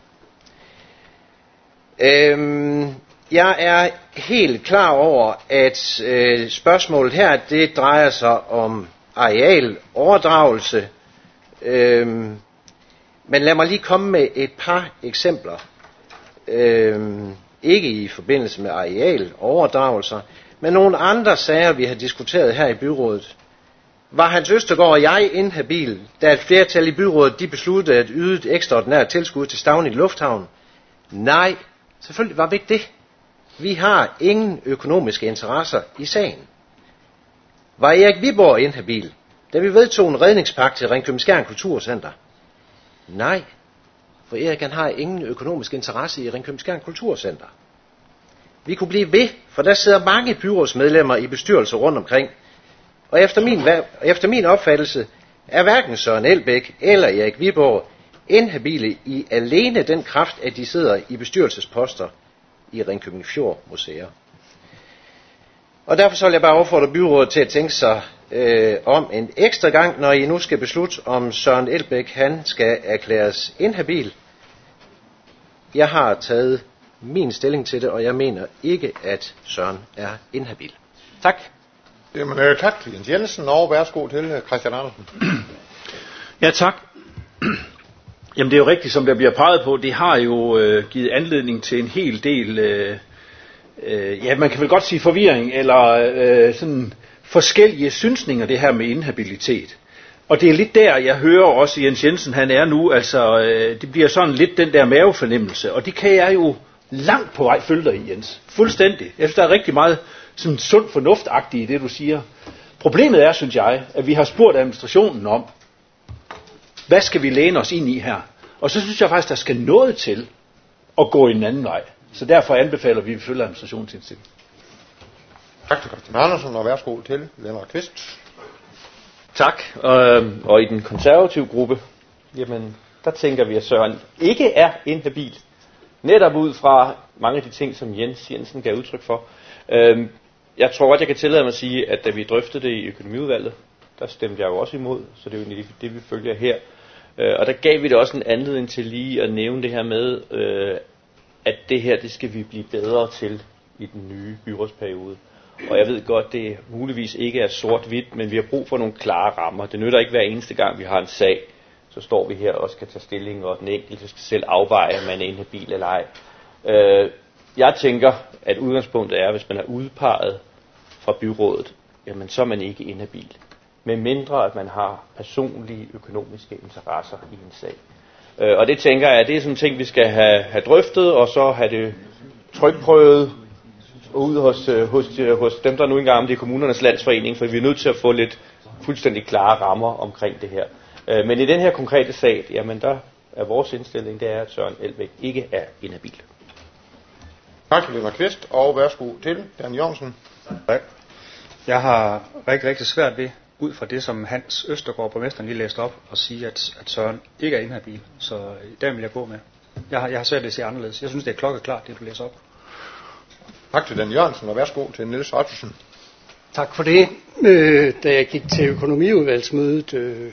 Øhm, jeg er helt klar over, at øh, spørgsmålet her, det drejer sig om arealoverdragelse. Øhm, men lad mig lige komme med et par eksempler. Øhm, ikke i forbindelse med arealoverdragelser, men nogle andre sager, vi har diskuteret her i byrådet. Var Hans Østergaard og jeg inhabil, da et flertal i byrådet de besluttede at yde et ekstraordinært tilskud til Stauning Lufthavn? Nej, selvfølgelig var vi ikke det. Vi har ingen økonomiske interesser i sagen. Var Erik Viborg inhabil, da vi vedtog en redningspakke til Ringkøbing-Skjern Kulturcenter? Nej, for Erik han har ingen økonomisk interesse i Ringkøbing-Skjern Kulturcenter. Vi kunne blive ved, for der sidder mange byrådsmedlemmer i bestyrelser rundt omkring. Og efter min, efter min opfattelse er hverken Søren Elbæk eller Erik Viborg inhabile i alene den kraft, at de sidder i bestyrelsesposter i Ringkøbing Fjord Museer. Og derfor så vil jeg bare opfordre byrådet til at tænke sig øh, om en ekstra gang, når I nu skal beslutte, om Søren Elbæk han skal erklæres inhabil. Jeg har taget min stilling til det, og jeg mener ikke, at Søren er inhabil. Tak. Jamen, øh, tak til Jens Jensen, og værsgo til Christian Andersen. Ja, tak. Jamen, det er jo rigtigt, som der bliver peget på. Det har jo øh, givet anledning til en hel del, øh, øh, ja, man kan vel godt sige forvirring, eller øh, sådan forskellige synsninger, det her med inhabilitet. Og det er lidt der, jeg hører også Jens Jensen, han er nu, altså øh, det bliver sådan lidt den der mavefornemmelse, og det kan jeg jo langt på vej følge dig i, Jens. Fuldstændig. Jeg synes, der er rigtig meget sådan sund fornuftagtigt i det, du siger. Problemet er, synes jeg, at vi har spurgt administrationen om, hvad skal vi læne os ind i her? Og så synes jeg faktisk, der skal noget til at gå en anden vej. Så derfor anbefaler vi, at vi følger administrationsindstilling. Tak til Christian Andersen, og værsgo til Lennart Kvist. Tak, og, og i den konservative gruppe, jamen, der tænker vi, at Søren ikke er inhabil. Netop ud fra mange af de ting, som Jens Jensen gav udtryk for. Øhm, jeg tror godt, jeg kan tillade mig at sige, at da vi drøftede det i økonomiudvalget, der stemte jeg jo også imod, så det er jo egentlig det, vi følger her. Øh, og der gav vi det også en anledning til lige at nævne det her med, øh, at det her, det skal vi blive bedre til i den nye byrådsperiode. Og jeg ved godt, det muligvis ikke er sort-hvidt, men vi har brug for nogle klare rammer. Det nytter ikke hver eneste gang, vi har en sag, så står vi her og skal tage stilling, og den enkelte skal selv afveje, om man er inhabil eller ej. Øh, jeg tænker, at udgangspunktet er, at hvis man er udpeget fra byrådet, jamen så er man ikke inhabil. Med mindre, at man har personlige økonomiske interesser i en sag. Øh, og det tænker jeg, at det er sådan en ting, vi skal have, have drøftet, og så have det trykprøvet ud hos, hos, hos dem, der nu engang det er Kommunernes Landsforening, for vi er nødt til at få lidt fuldstændig klare rammer omkring det her. Øh, men i den her konkrete sag, jamen der er vores indstilling, det er, at Søren Elbæk ikke er inhabil. Tak til Lennart Kvist, og værsgo til Dan Jørgensen. Tak. Jeg har rigtig, rigtig svært ved, ud fra det, som Hans Østergaard, borgmesteren, lige læste op, og sige, at, at Søren ikke er inhabil. Så der vil jeg gå med. Jeg har, jeg har svært ved at se anderledes. Jeg synes, det er klokkeklart, det du læser op. Tak til Dan Jørgensen, og værsgo til Niels Rasmussen. Tak for det. Øh, da jeg gik til økonomiudvalgsmødet, øh,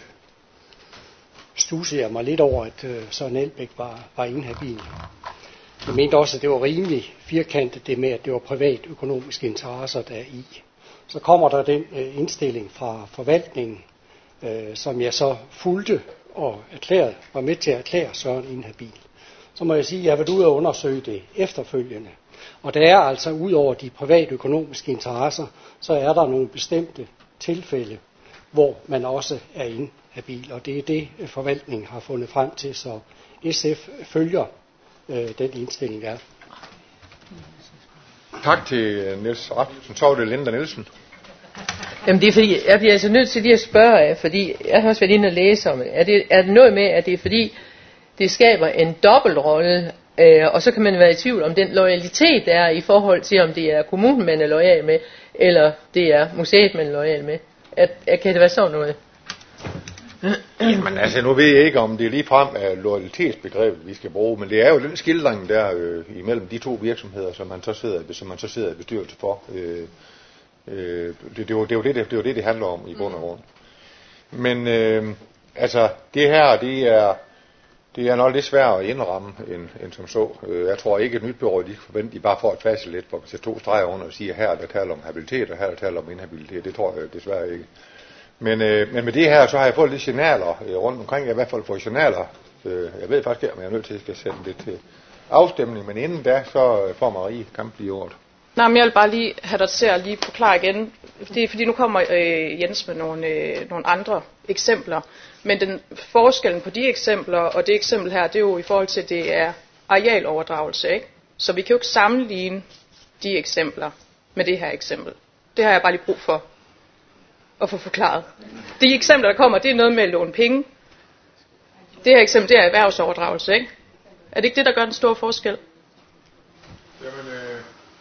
studsede jeg mig lidt over, at øh, Søren Elbæk var, var inhabil. Jeg mente også, at det var rimelig firkantet, det med, at det var privat økonomiske interesser, der er i. Så kommer der den øh, indstilling fra forvaltningen, øh, som jeg så fulgte og erklærede, var med til at erklære Søren inhabil. Så må jeg sige, at jeg har været ude og undersøge det efterfølgende. Og der er altså, ud over de private økonomiske interesser, så er der nogle bestemte tilfælde, hvor man også er inhabil. Og det er det, forvaltningen har fundet frem til, så S F følger øh, den indstilling, der er. Tak til Niels Rasmussen. Så er det Linda Nielsen. Jamen det er fordi, jeg bliver altså nødt til lige at spørge af, fordi jeg har også været inde og læse om det. Er det, er det noget med, at det er fordi, det skaber en dobbeltrolle, øh, og så kan man være i tvivl om den loyalitet, der er i forhold til, om det er kommunen, man er loyal med, eller det er museet, man er loyal med. At, at, kan det være sådan noget? Jamen altså, nu ved jeg ikke, om det lige frem er loyalitetsbegrebet, vi skal bruge, men det er jo den skildring der øh, imellem de to virksomheder, som man så sidder, som man så sidder i bestyrelse for. Øh, øh, det, det, er jo, det, er jo det, det, det er jo det, det handler om i bund og grund. Men øh, altså, det her, det er, det er nok lidt sværere at indramme end, end som så. Jeg tror ikke, et nyt bureau, de kan forvente, de bare får et facit lidt, hvor man sætter to streger under og siger, her er der taler om habilitet, og her er der taler om inhabilitet. Det tror jeg desværre ikke. Men, øh, men med det her, så har jeg fået lidt signaler øh, rundt omkring. Jeg har i hvert fald fået signaler. Øh, jeg ved faktisk ikke, om jeg er nødt til at skal sætte det til afstemning. Men inden da, så øh, får Marie kamp lige ordet. Nej, men jeg vil bare lige have dig til at lige forklare igen. Fordi, fordi nu kommer øh, Jens med nogle, øh, nogle andre eksempler. Men den forskellen på de eksempler og det eksempel her, det er jo i forhold til, at det er arealoverdragelse, ikke? Så vi kan jo ikke sammenligne de eksempler med det her eksempel. Det har jeg bare lige brug for at få forklaret. De eksempler, der kommer, det er noget med at låne penge. Det her eksempel, det er erhvervsoverdragelse, ikke? Er det ikke det, der gør den store forskel? Jamen, øh,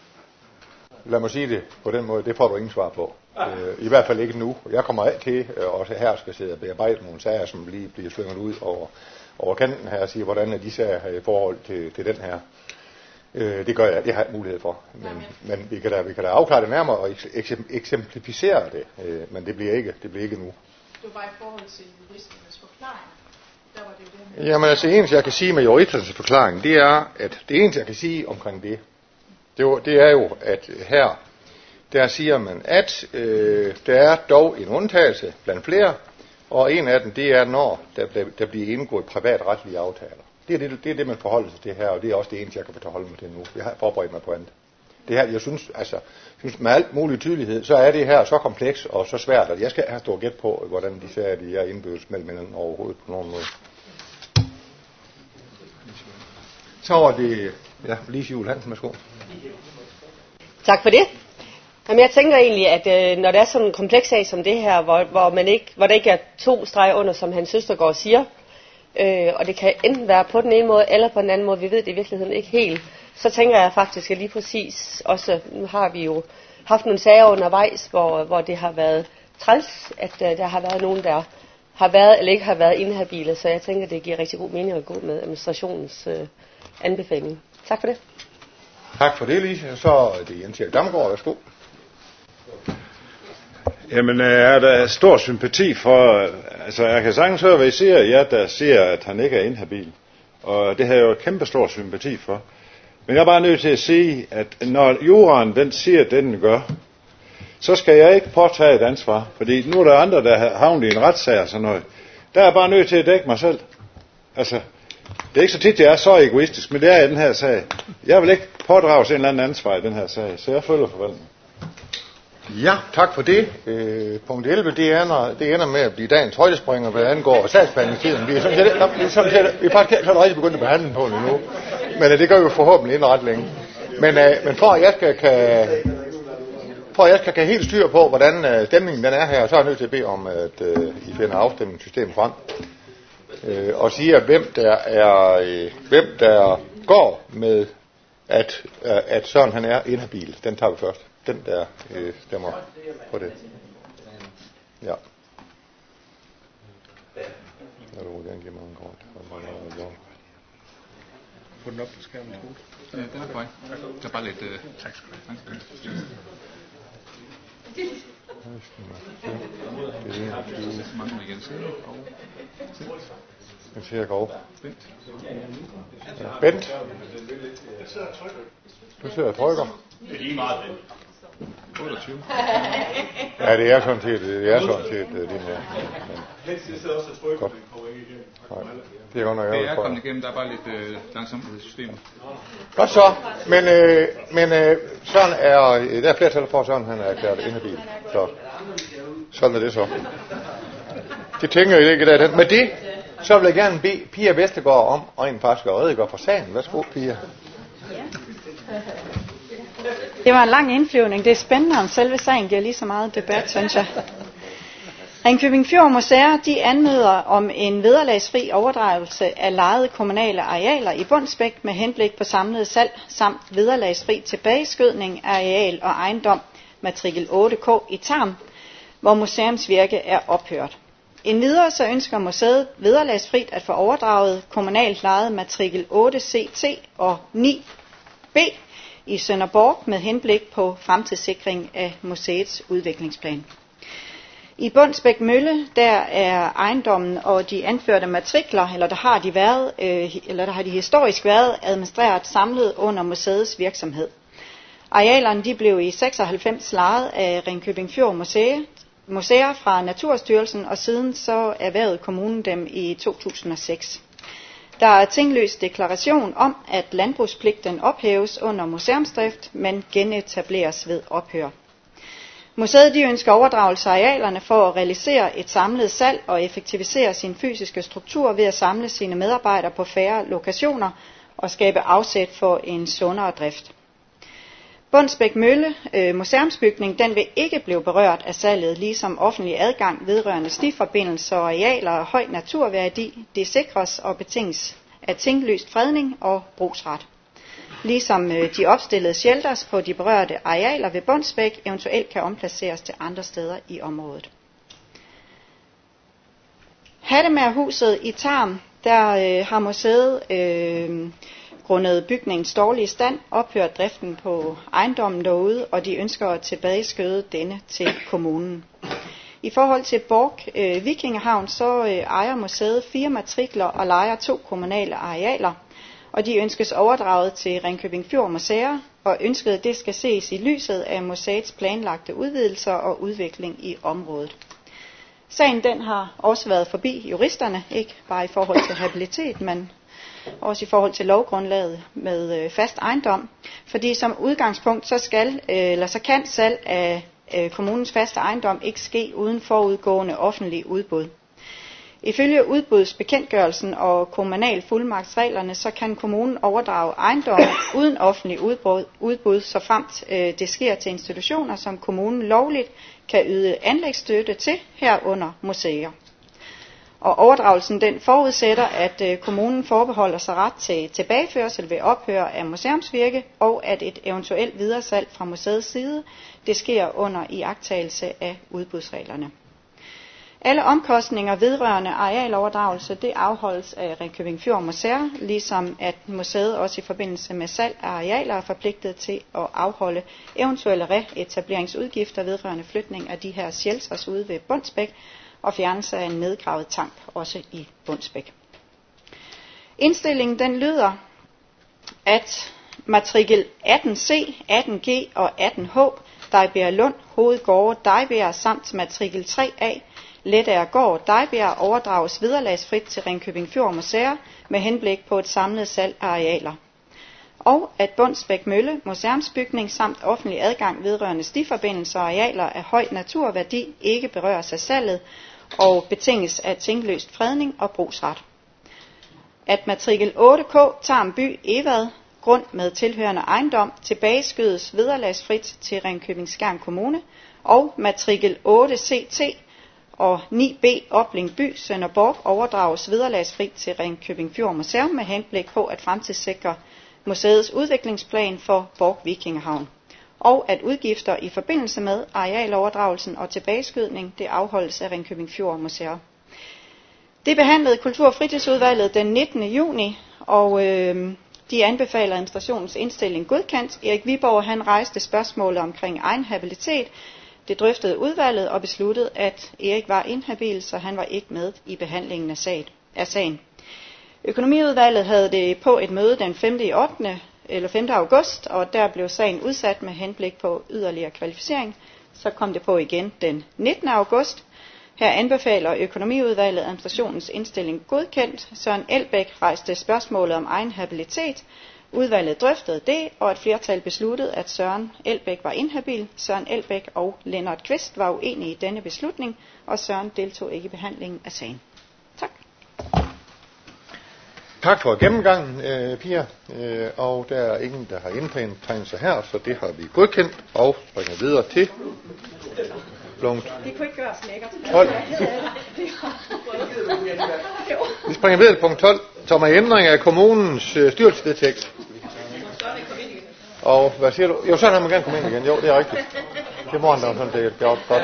lad mig sige det på den måde, det får du ingen svar på. Øh, I hvert fald ikke nu. Jeg kommer af til, øh, også her skal sidde og bearbejde nogle sager, som lige bliver slynget ud over, over kanten her, og sige, hvordan er de sager her i forhold til, til den her. Øh, det gør jeg, det har jeg mulighed for. Men, men vi, kan da, vi kan da afklare det nærmere og eksemplificere det, øh, men det bliver ikke, det bliver ikke nu. Det var bare i forhold til juristernes forklaring. Der var det jo det. Jamen altså, det eneste jeg kan sige med juristernes forklaring, det er, at det eneste jeg kan sige omkring det, det, var, det er jo, at her, der siger man, at øh, der er dog en undtagelse blandt flere, og en af dem, det er, når der, der bliver indgået privatretlige aftaler. Det er det, det er det, man forholder sig til her, og det er også det eneste, jeg kan forholde mig til nu. Jeg har forberedt mig på andet. det her, jeg synes, altså, synes med alt mulig tydelighed, så er det her så kompleks og så svært, at jeg skal have stået gæt på, hvordan de sager, de er indbyrdes mellem hinanden overhovedet på nogen måde. Så var det, ja, Lise Juhl Hansen, værsgo. Tak for det. Jamen, jeg tænker egentlig, at øh, når der er sådan en kompleks sag som det her, hvor, hvor, man ikke, hvor der ikke er to streger under, som Hans Østergaard siger, øh, og det kan enten være på den ene måde, eller på den anden måde, vi ved det i virkeligheden ikke helt, så tænker jeg faktisk, at lige præcis også, nu har vi jo haft nogle sager undervejs, hvor, hvor det har været træls, at øh, der har været nogen, der har været eller ikke har været inhabile, så jeg tænker, det giver rigtig god mening at gå med administrationens øh, anbefaling. Tak for det. Tak for det, Lise. Så er det Jens Erik Damgaard, værsgo. Jamen, jeg er der stor sympati for, altså jeg kan sagtens høre, hvad I siger, jeg der siger, at han ikke er inhabil. Og det har jeg jo kæmpe stor sympati for. Men jeg er bare nødt til at sige, at når juraen den siger, at den gør, så skal jeg ikke påtage et ansvar. Fordi nu er der andre, der har havnet i en retssag og sådan noget. Der er jeg bare nødt til at dække mig selv. Altså, det er ikke så tit, jeg er så egoistisk, men det er i den her sag. Jeg vil ikke pådrage en eller anden ansvar i den her sag, så jeg følger forvaltningen. Ja, tak for det. Øh, punkt elleve, det ender, det ender med at blive dagens højdespringer, hvad angår sagsbehandlingstiden. Vi er sådan set, vi er sådan set, vi er faktisk ikke rigtig begyndt at behandle på det nu. Men øh, det gør vi forhåbentlig inden ret længe. Men, øh, men for at jeg skal kan, for at jeg skal kan helt styr på, hvordan øh, stemningen den er her, så er jeg nødt til at bede om, at øh, I finder afstemningssystemet frem. Øh, og siger, hvem der er, øh, hvem der går med, at, øh, at Søren han er inhabil. Den tager vi først. Den der øh, stemmer på det. Ja. Jeg vil gerne give mig en kort. Få den op på skærmen. Ja, den er på vej. Der er bare lidt... Øh, tak skal du have. Den siger jeg går. Bent. Du sidder og trykker. Det er lige meget, Bent. otteogtyve. Ja, det er sådan set, det er sådan set din her. Men jeg sidder også og trykker, godt. Den kommer ikke igennem. Nej, det er godt nok. Det er kommet igennem, der er bare lidt øh, langsomhed i systemet. Godt så, men, øh, men øh, sådan er, der er flertal for, sådan han er erklæret inhabil. Så sådan er det så. Det tænker jeg ikke, der. Med det, så vil jeg gerne bede Pia Vestergaard om, og en faktisk at redegøre for sagen. Værsgo, Pia. Det var en lang indflyvning. Det er spændende, om selve sagen giver lige så meget debat, synes jeg. Ringkøbing Fjord Museer, de anmoder om en vederlagsfri overdragelse af lejede kommunale arealer i Bundsbæk med henblik på samlet salg samt vederlagsfri tilbageskydning af areal og ejendom matrikel otte K i Tarm, hvor museumsvirke er ophørt. Endvidere så ønsker museet vederlagsfrit at få overdraget kommunalt lejet matrikel otte C T og ni B i Sønderborg med henblik på fremtidssikring af museets udviklingsplan. I Bundsbæk Mølle, der er ejendommen og de anførte matrikler, eller der har de været, øh, eller der har de historisk været administreret samlet under museets virksomhed. Arealerne de blev i seksoghalvfems lejet af Ringkøbing Fjord Museer, museer fra Naturstyrelsen, og siden så erhvervede kommunen dem i to tusind og seks. Der er tingløs deklaration om, at landbrugspligten ophæves under museumsdrift, men genetableres ved ophør. Museet de ønsker overdragelse af arealerne for at realisere et samlet salg og effektivisere sin fysiske struktur ved at samle sine medarbejdere på færre lokationer og skabe afsæt for en sundere drift. Bundsbæk Mølle øh, museumsbygning den vil ikke blive berørt af salget, ligesom offentlig adgang vedrørende stiforbindelser og arealer af høj naturværdi. Det sikres og betinges af tingløst fredning og brugsret. Ligesom øh, de opstillede shelters på de berørte arealer ved Bundsbæk eventuelt kan omplaceres til andre steder i området. Hattemærhuset i Tarm, der øh, har museet øh, grundet bygningens dårlige stand ophørt driften på ejendommen derude, og de ønsker at tilbageskøde denne til kommunen. I forhold til Borg øh, Vikingehavn, så øh, ejer museet fire matrikler og lejer to kommunale arealer, og de ønskes overdraget til Ringkøbing Fjord Museer, og ønsket det skal ses i lyset af museets planlagte udvidelser og udvikling i området. Sagen den har også været forbi juristerne, ikke bare i forhold til habilitet, men også i forhold til lovgrundlaget med øh, fast ejendom, fordi som udgangspunkt så skal øh, eller så kan salg af øh, kommunens faste ejendom ikke ske uden forudgående offentlig udbud. Ifølge udbudsbekendtgørelsen og kommunal fuldmagtsreglerne, så kan kommunen overdrage ejendomme uden offentlig udbud, udbud så fremt øh, det sker til institutioner, som kommunen lovligt kan yde anlægsstøtte til, herunder museer. Og overdragelsen den forudsætter, at øh, kommunen forbeholder sig ret til tilbageførsel ved ophør af museumsvirke, og at et eventuelt videresalg fra museets side, det sker under iagttagelse af udbudsreglerne. Alle omkostninger vedrørende arealoverdragelse, det afholdes af Ringkøbing Fjord Museer, ligesom at museet også i forbindelse med salg af arealer er forpligtet til at afholde eventuelle reetableringsudgifter vedrørende flytning af de her shelters ude ved Bundsbæk og fjernelse af en nedgravet tank også i Bundsbæk. Indstillingen den lyder, at matrikel atten C, atten G og atten H, Dejbjerg Lund, Hovedgårde, Dejbjerg samt matrikel tre A, Letærgård, Dejbjerg overdrages vederlagsfrit til Ringkøbing Fjord Museer med henblik på et samlet salg af arealer. Og at Bundsbæk Mølle, museumsbygning samt offentlig adgang vedrørende stiforbindelser og arealer af høj naturværdi ikke berøres af salget og betinges af tingløst fredning og brugsret. At matrikel otte K, Tarm By, Evad, grund med tilhørende ejendom, tilbageskydes vederlagsfrit til Ringkøbing Skjern Kommune, og matrikel otte C T og ni B, Opling By, Sønderborg, overdrages vederlagsfrit til Ringkøbing Fjord Museum med henblik på at fremtidssikre museets udviklingsplan for Borg Vikingehavn, og at udgifter i forbindelse med arealoverdragelsen og tilbageskydning, det afholdes af Ringkøbing Fjord Museum. Det behandlede Kultur- og Fritidsudvalget den nittende juni, og øh, de anbefaler administrationens indstilling godkendt. Erik Viborg han rejste spørgsmålet omkring egen habilitet. Det drøftede udvalget og besluttede, at Erik var inhabil, så han var ikke med i behandlingen af sagen. Økonomiudvalget havde det på et møde den femte ottende eller femte august, og der blev sagen udsat med henblik på yderligere kvalificering. Så kom det på igen den nittende august. Her anbefaler Økonomiudvalget administrationens indstilling godkendt. Søren Elbæk rejste spørgsmålet om egen habilitet. Udvalget drøftede det, og et flertal besluttede, at Søren Elbæk var inhabil. Søren Elbæk og Lennart Kvist var uenige i denne beslutning, og Søren deltog ikke i behandlingen af sagen. Tak. Tak for gennemgangen, øh, Pia. Øh, og der er ingen, der har indtegnet sig her, så det har vi godkendt og springer videre til punkt Det kunne ikke gøres lækkert. tolv. Vi springer videre til punkt tolv, som er ændring af kommunens øh, styrelsesvedtægt. Og hvad siger du? Jo, så han må gerne komme ind igen. Jo, det er rigtigt. Det må han da sådan, det er gjort godt.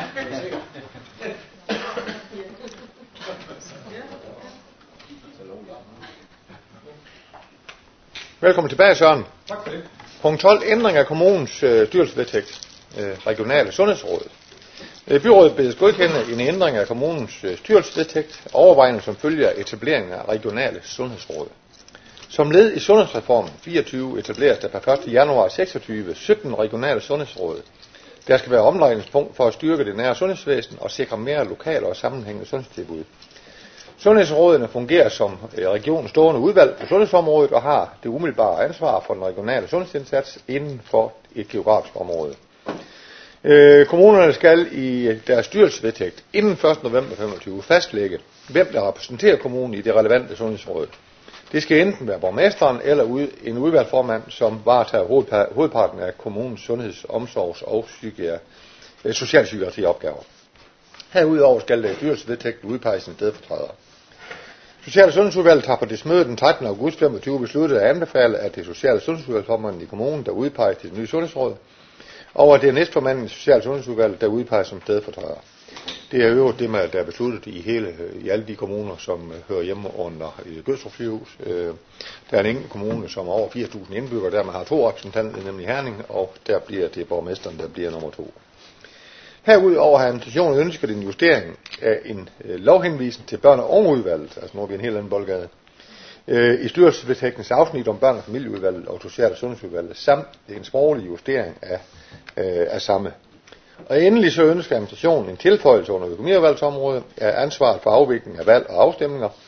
Velkommen tilbage, Søren. Tak for det. Punkt tolv. Ændring af kommunens øh, styrelsesvedtægt. Øh, regionale sundhedsråd. Øh, byrådet bedes godkende en ændring af kommunens øh, styrelsesvedtægt, overvejende som følge af etableringen af regionale sundhedsråd. Som led i sundhedsreformen fireogtyve etableres der per første januar seksogtyve sytten regionale sundhedsråd. Der skal være omlejningspunkt for at styrke det nære sundhedsvæsen og sikre mere lokale og sammenhængende sundhedstilbud. Sundhedsrådene fungerer som regionens stående udvalg på sundhedsområdet og har det umiddelbare ansvar for den regionale sundhedsindsats inden for et geografisk område. Øh, kommunerne skal i deres styrelsesvedtægt inden første november femogtyve fastlægge, hvem der repræsenterer kommunen i det relevante sundhedsråd. Det skal enten være borgmesteren eller ud, en udvalgsformand, som varetager hovedparten af kommunens sundheds-, omsorgs- og psykiatri, socialpsykiatriopgaver. Herudover skal der i styrelsesvedtægten udpeges en stedfortræder. Social- og Sundhedsudvalget har på dets møde den trettende august femogtyve besluttet at anbefale, at det sociale sundhedsudvalgsformanden i kommunen, der udpeges til det nye sundhedsråd, og at det er næstformanden i Social- og Sundhedsudvalget, der udpeges som stedfortræder. Det er jo det, der er besluttet i, hele, i alle de kommuner, som hører hjemme under Gødstrup sygehus. Der er en enkelt kommune, som er over fire tusind indbyggere, der man har to repræsentanter, nemlig Herning, og der bliver det borgmesteren, der bliver nummer to. Herudover har administrationen ønsket en justering af en øh, lovhenvisning til børne- og ungeudvalget, altså nu er vi en helt anden boldgade, øh, i styrelsesvedtægtens afsnit om børne- og familieudvalget og social- og sundhedsudvalget, samt en sproglig justering af, øh, af samme. Og endelig så ønsker administrationen en tilføjelse under økonomiudvalgsområdet af ansvaret for afvikling af valg og afstemninger,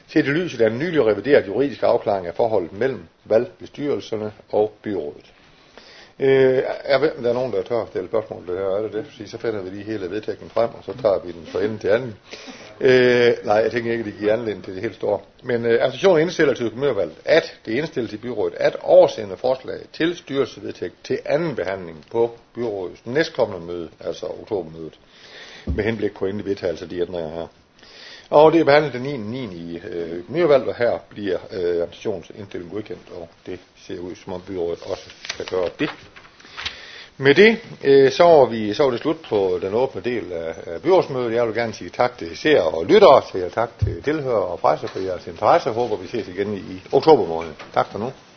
set i lyset af en nylig revideret juridisk afklaring af forholdet mellem valgbestyrelserne og byrådet. Øh, er der er nogen, der tør at stille spørgsmål til det her, er det det? Fordi så finder vi lige hele vedtægten frem, og så tager vi den fra ende til anden. Øh, nej, jeg tænker ikke, at det giver anledning til det helt store. Men øh, administrationen indstiller til kommunalvalget, at det indstilles til byrådet at oversende forslag til styrelsevedtægt til anden behandling på byrådets næstkommende møde, altså oktobermødet, med henblik på endelig vedtagelse af de ændringer her. Og det er behandlet den niende niende i øh, kommunalvalget, og her bliver øh, administrationens indstilling godkendt, og det ser ud som om byrådet også kan gøre det. Med det, øh, så, er vi, så er det slut på den åbne del af, af byrådsmødet. Jeg vil gerne sige tak til seere og lyttere, til tak til tilhørere og presse for jeres interesse. Jeg håber, vi ses igen i oktober måned. Tak for nu.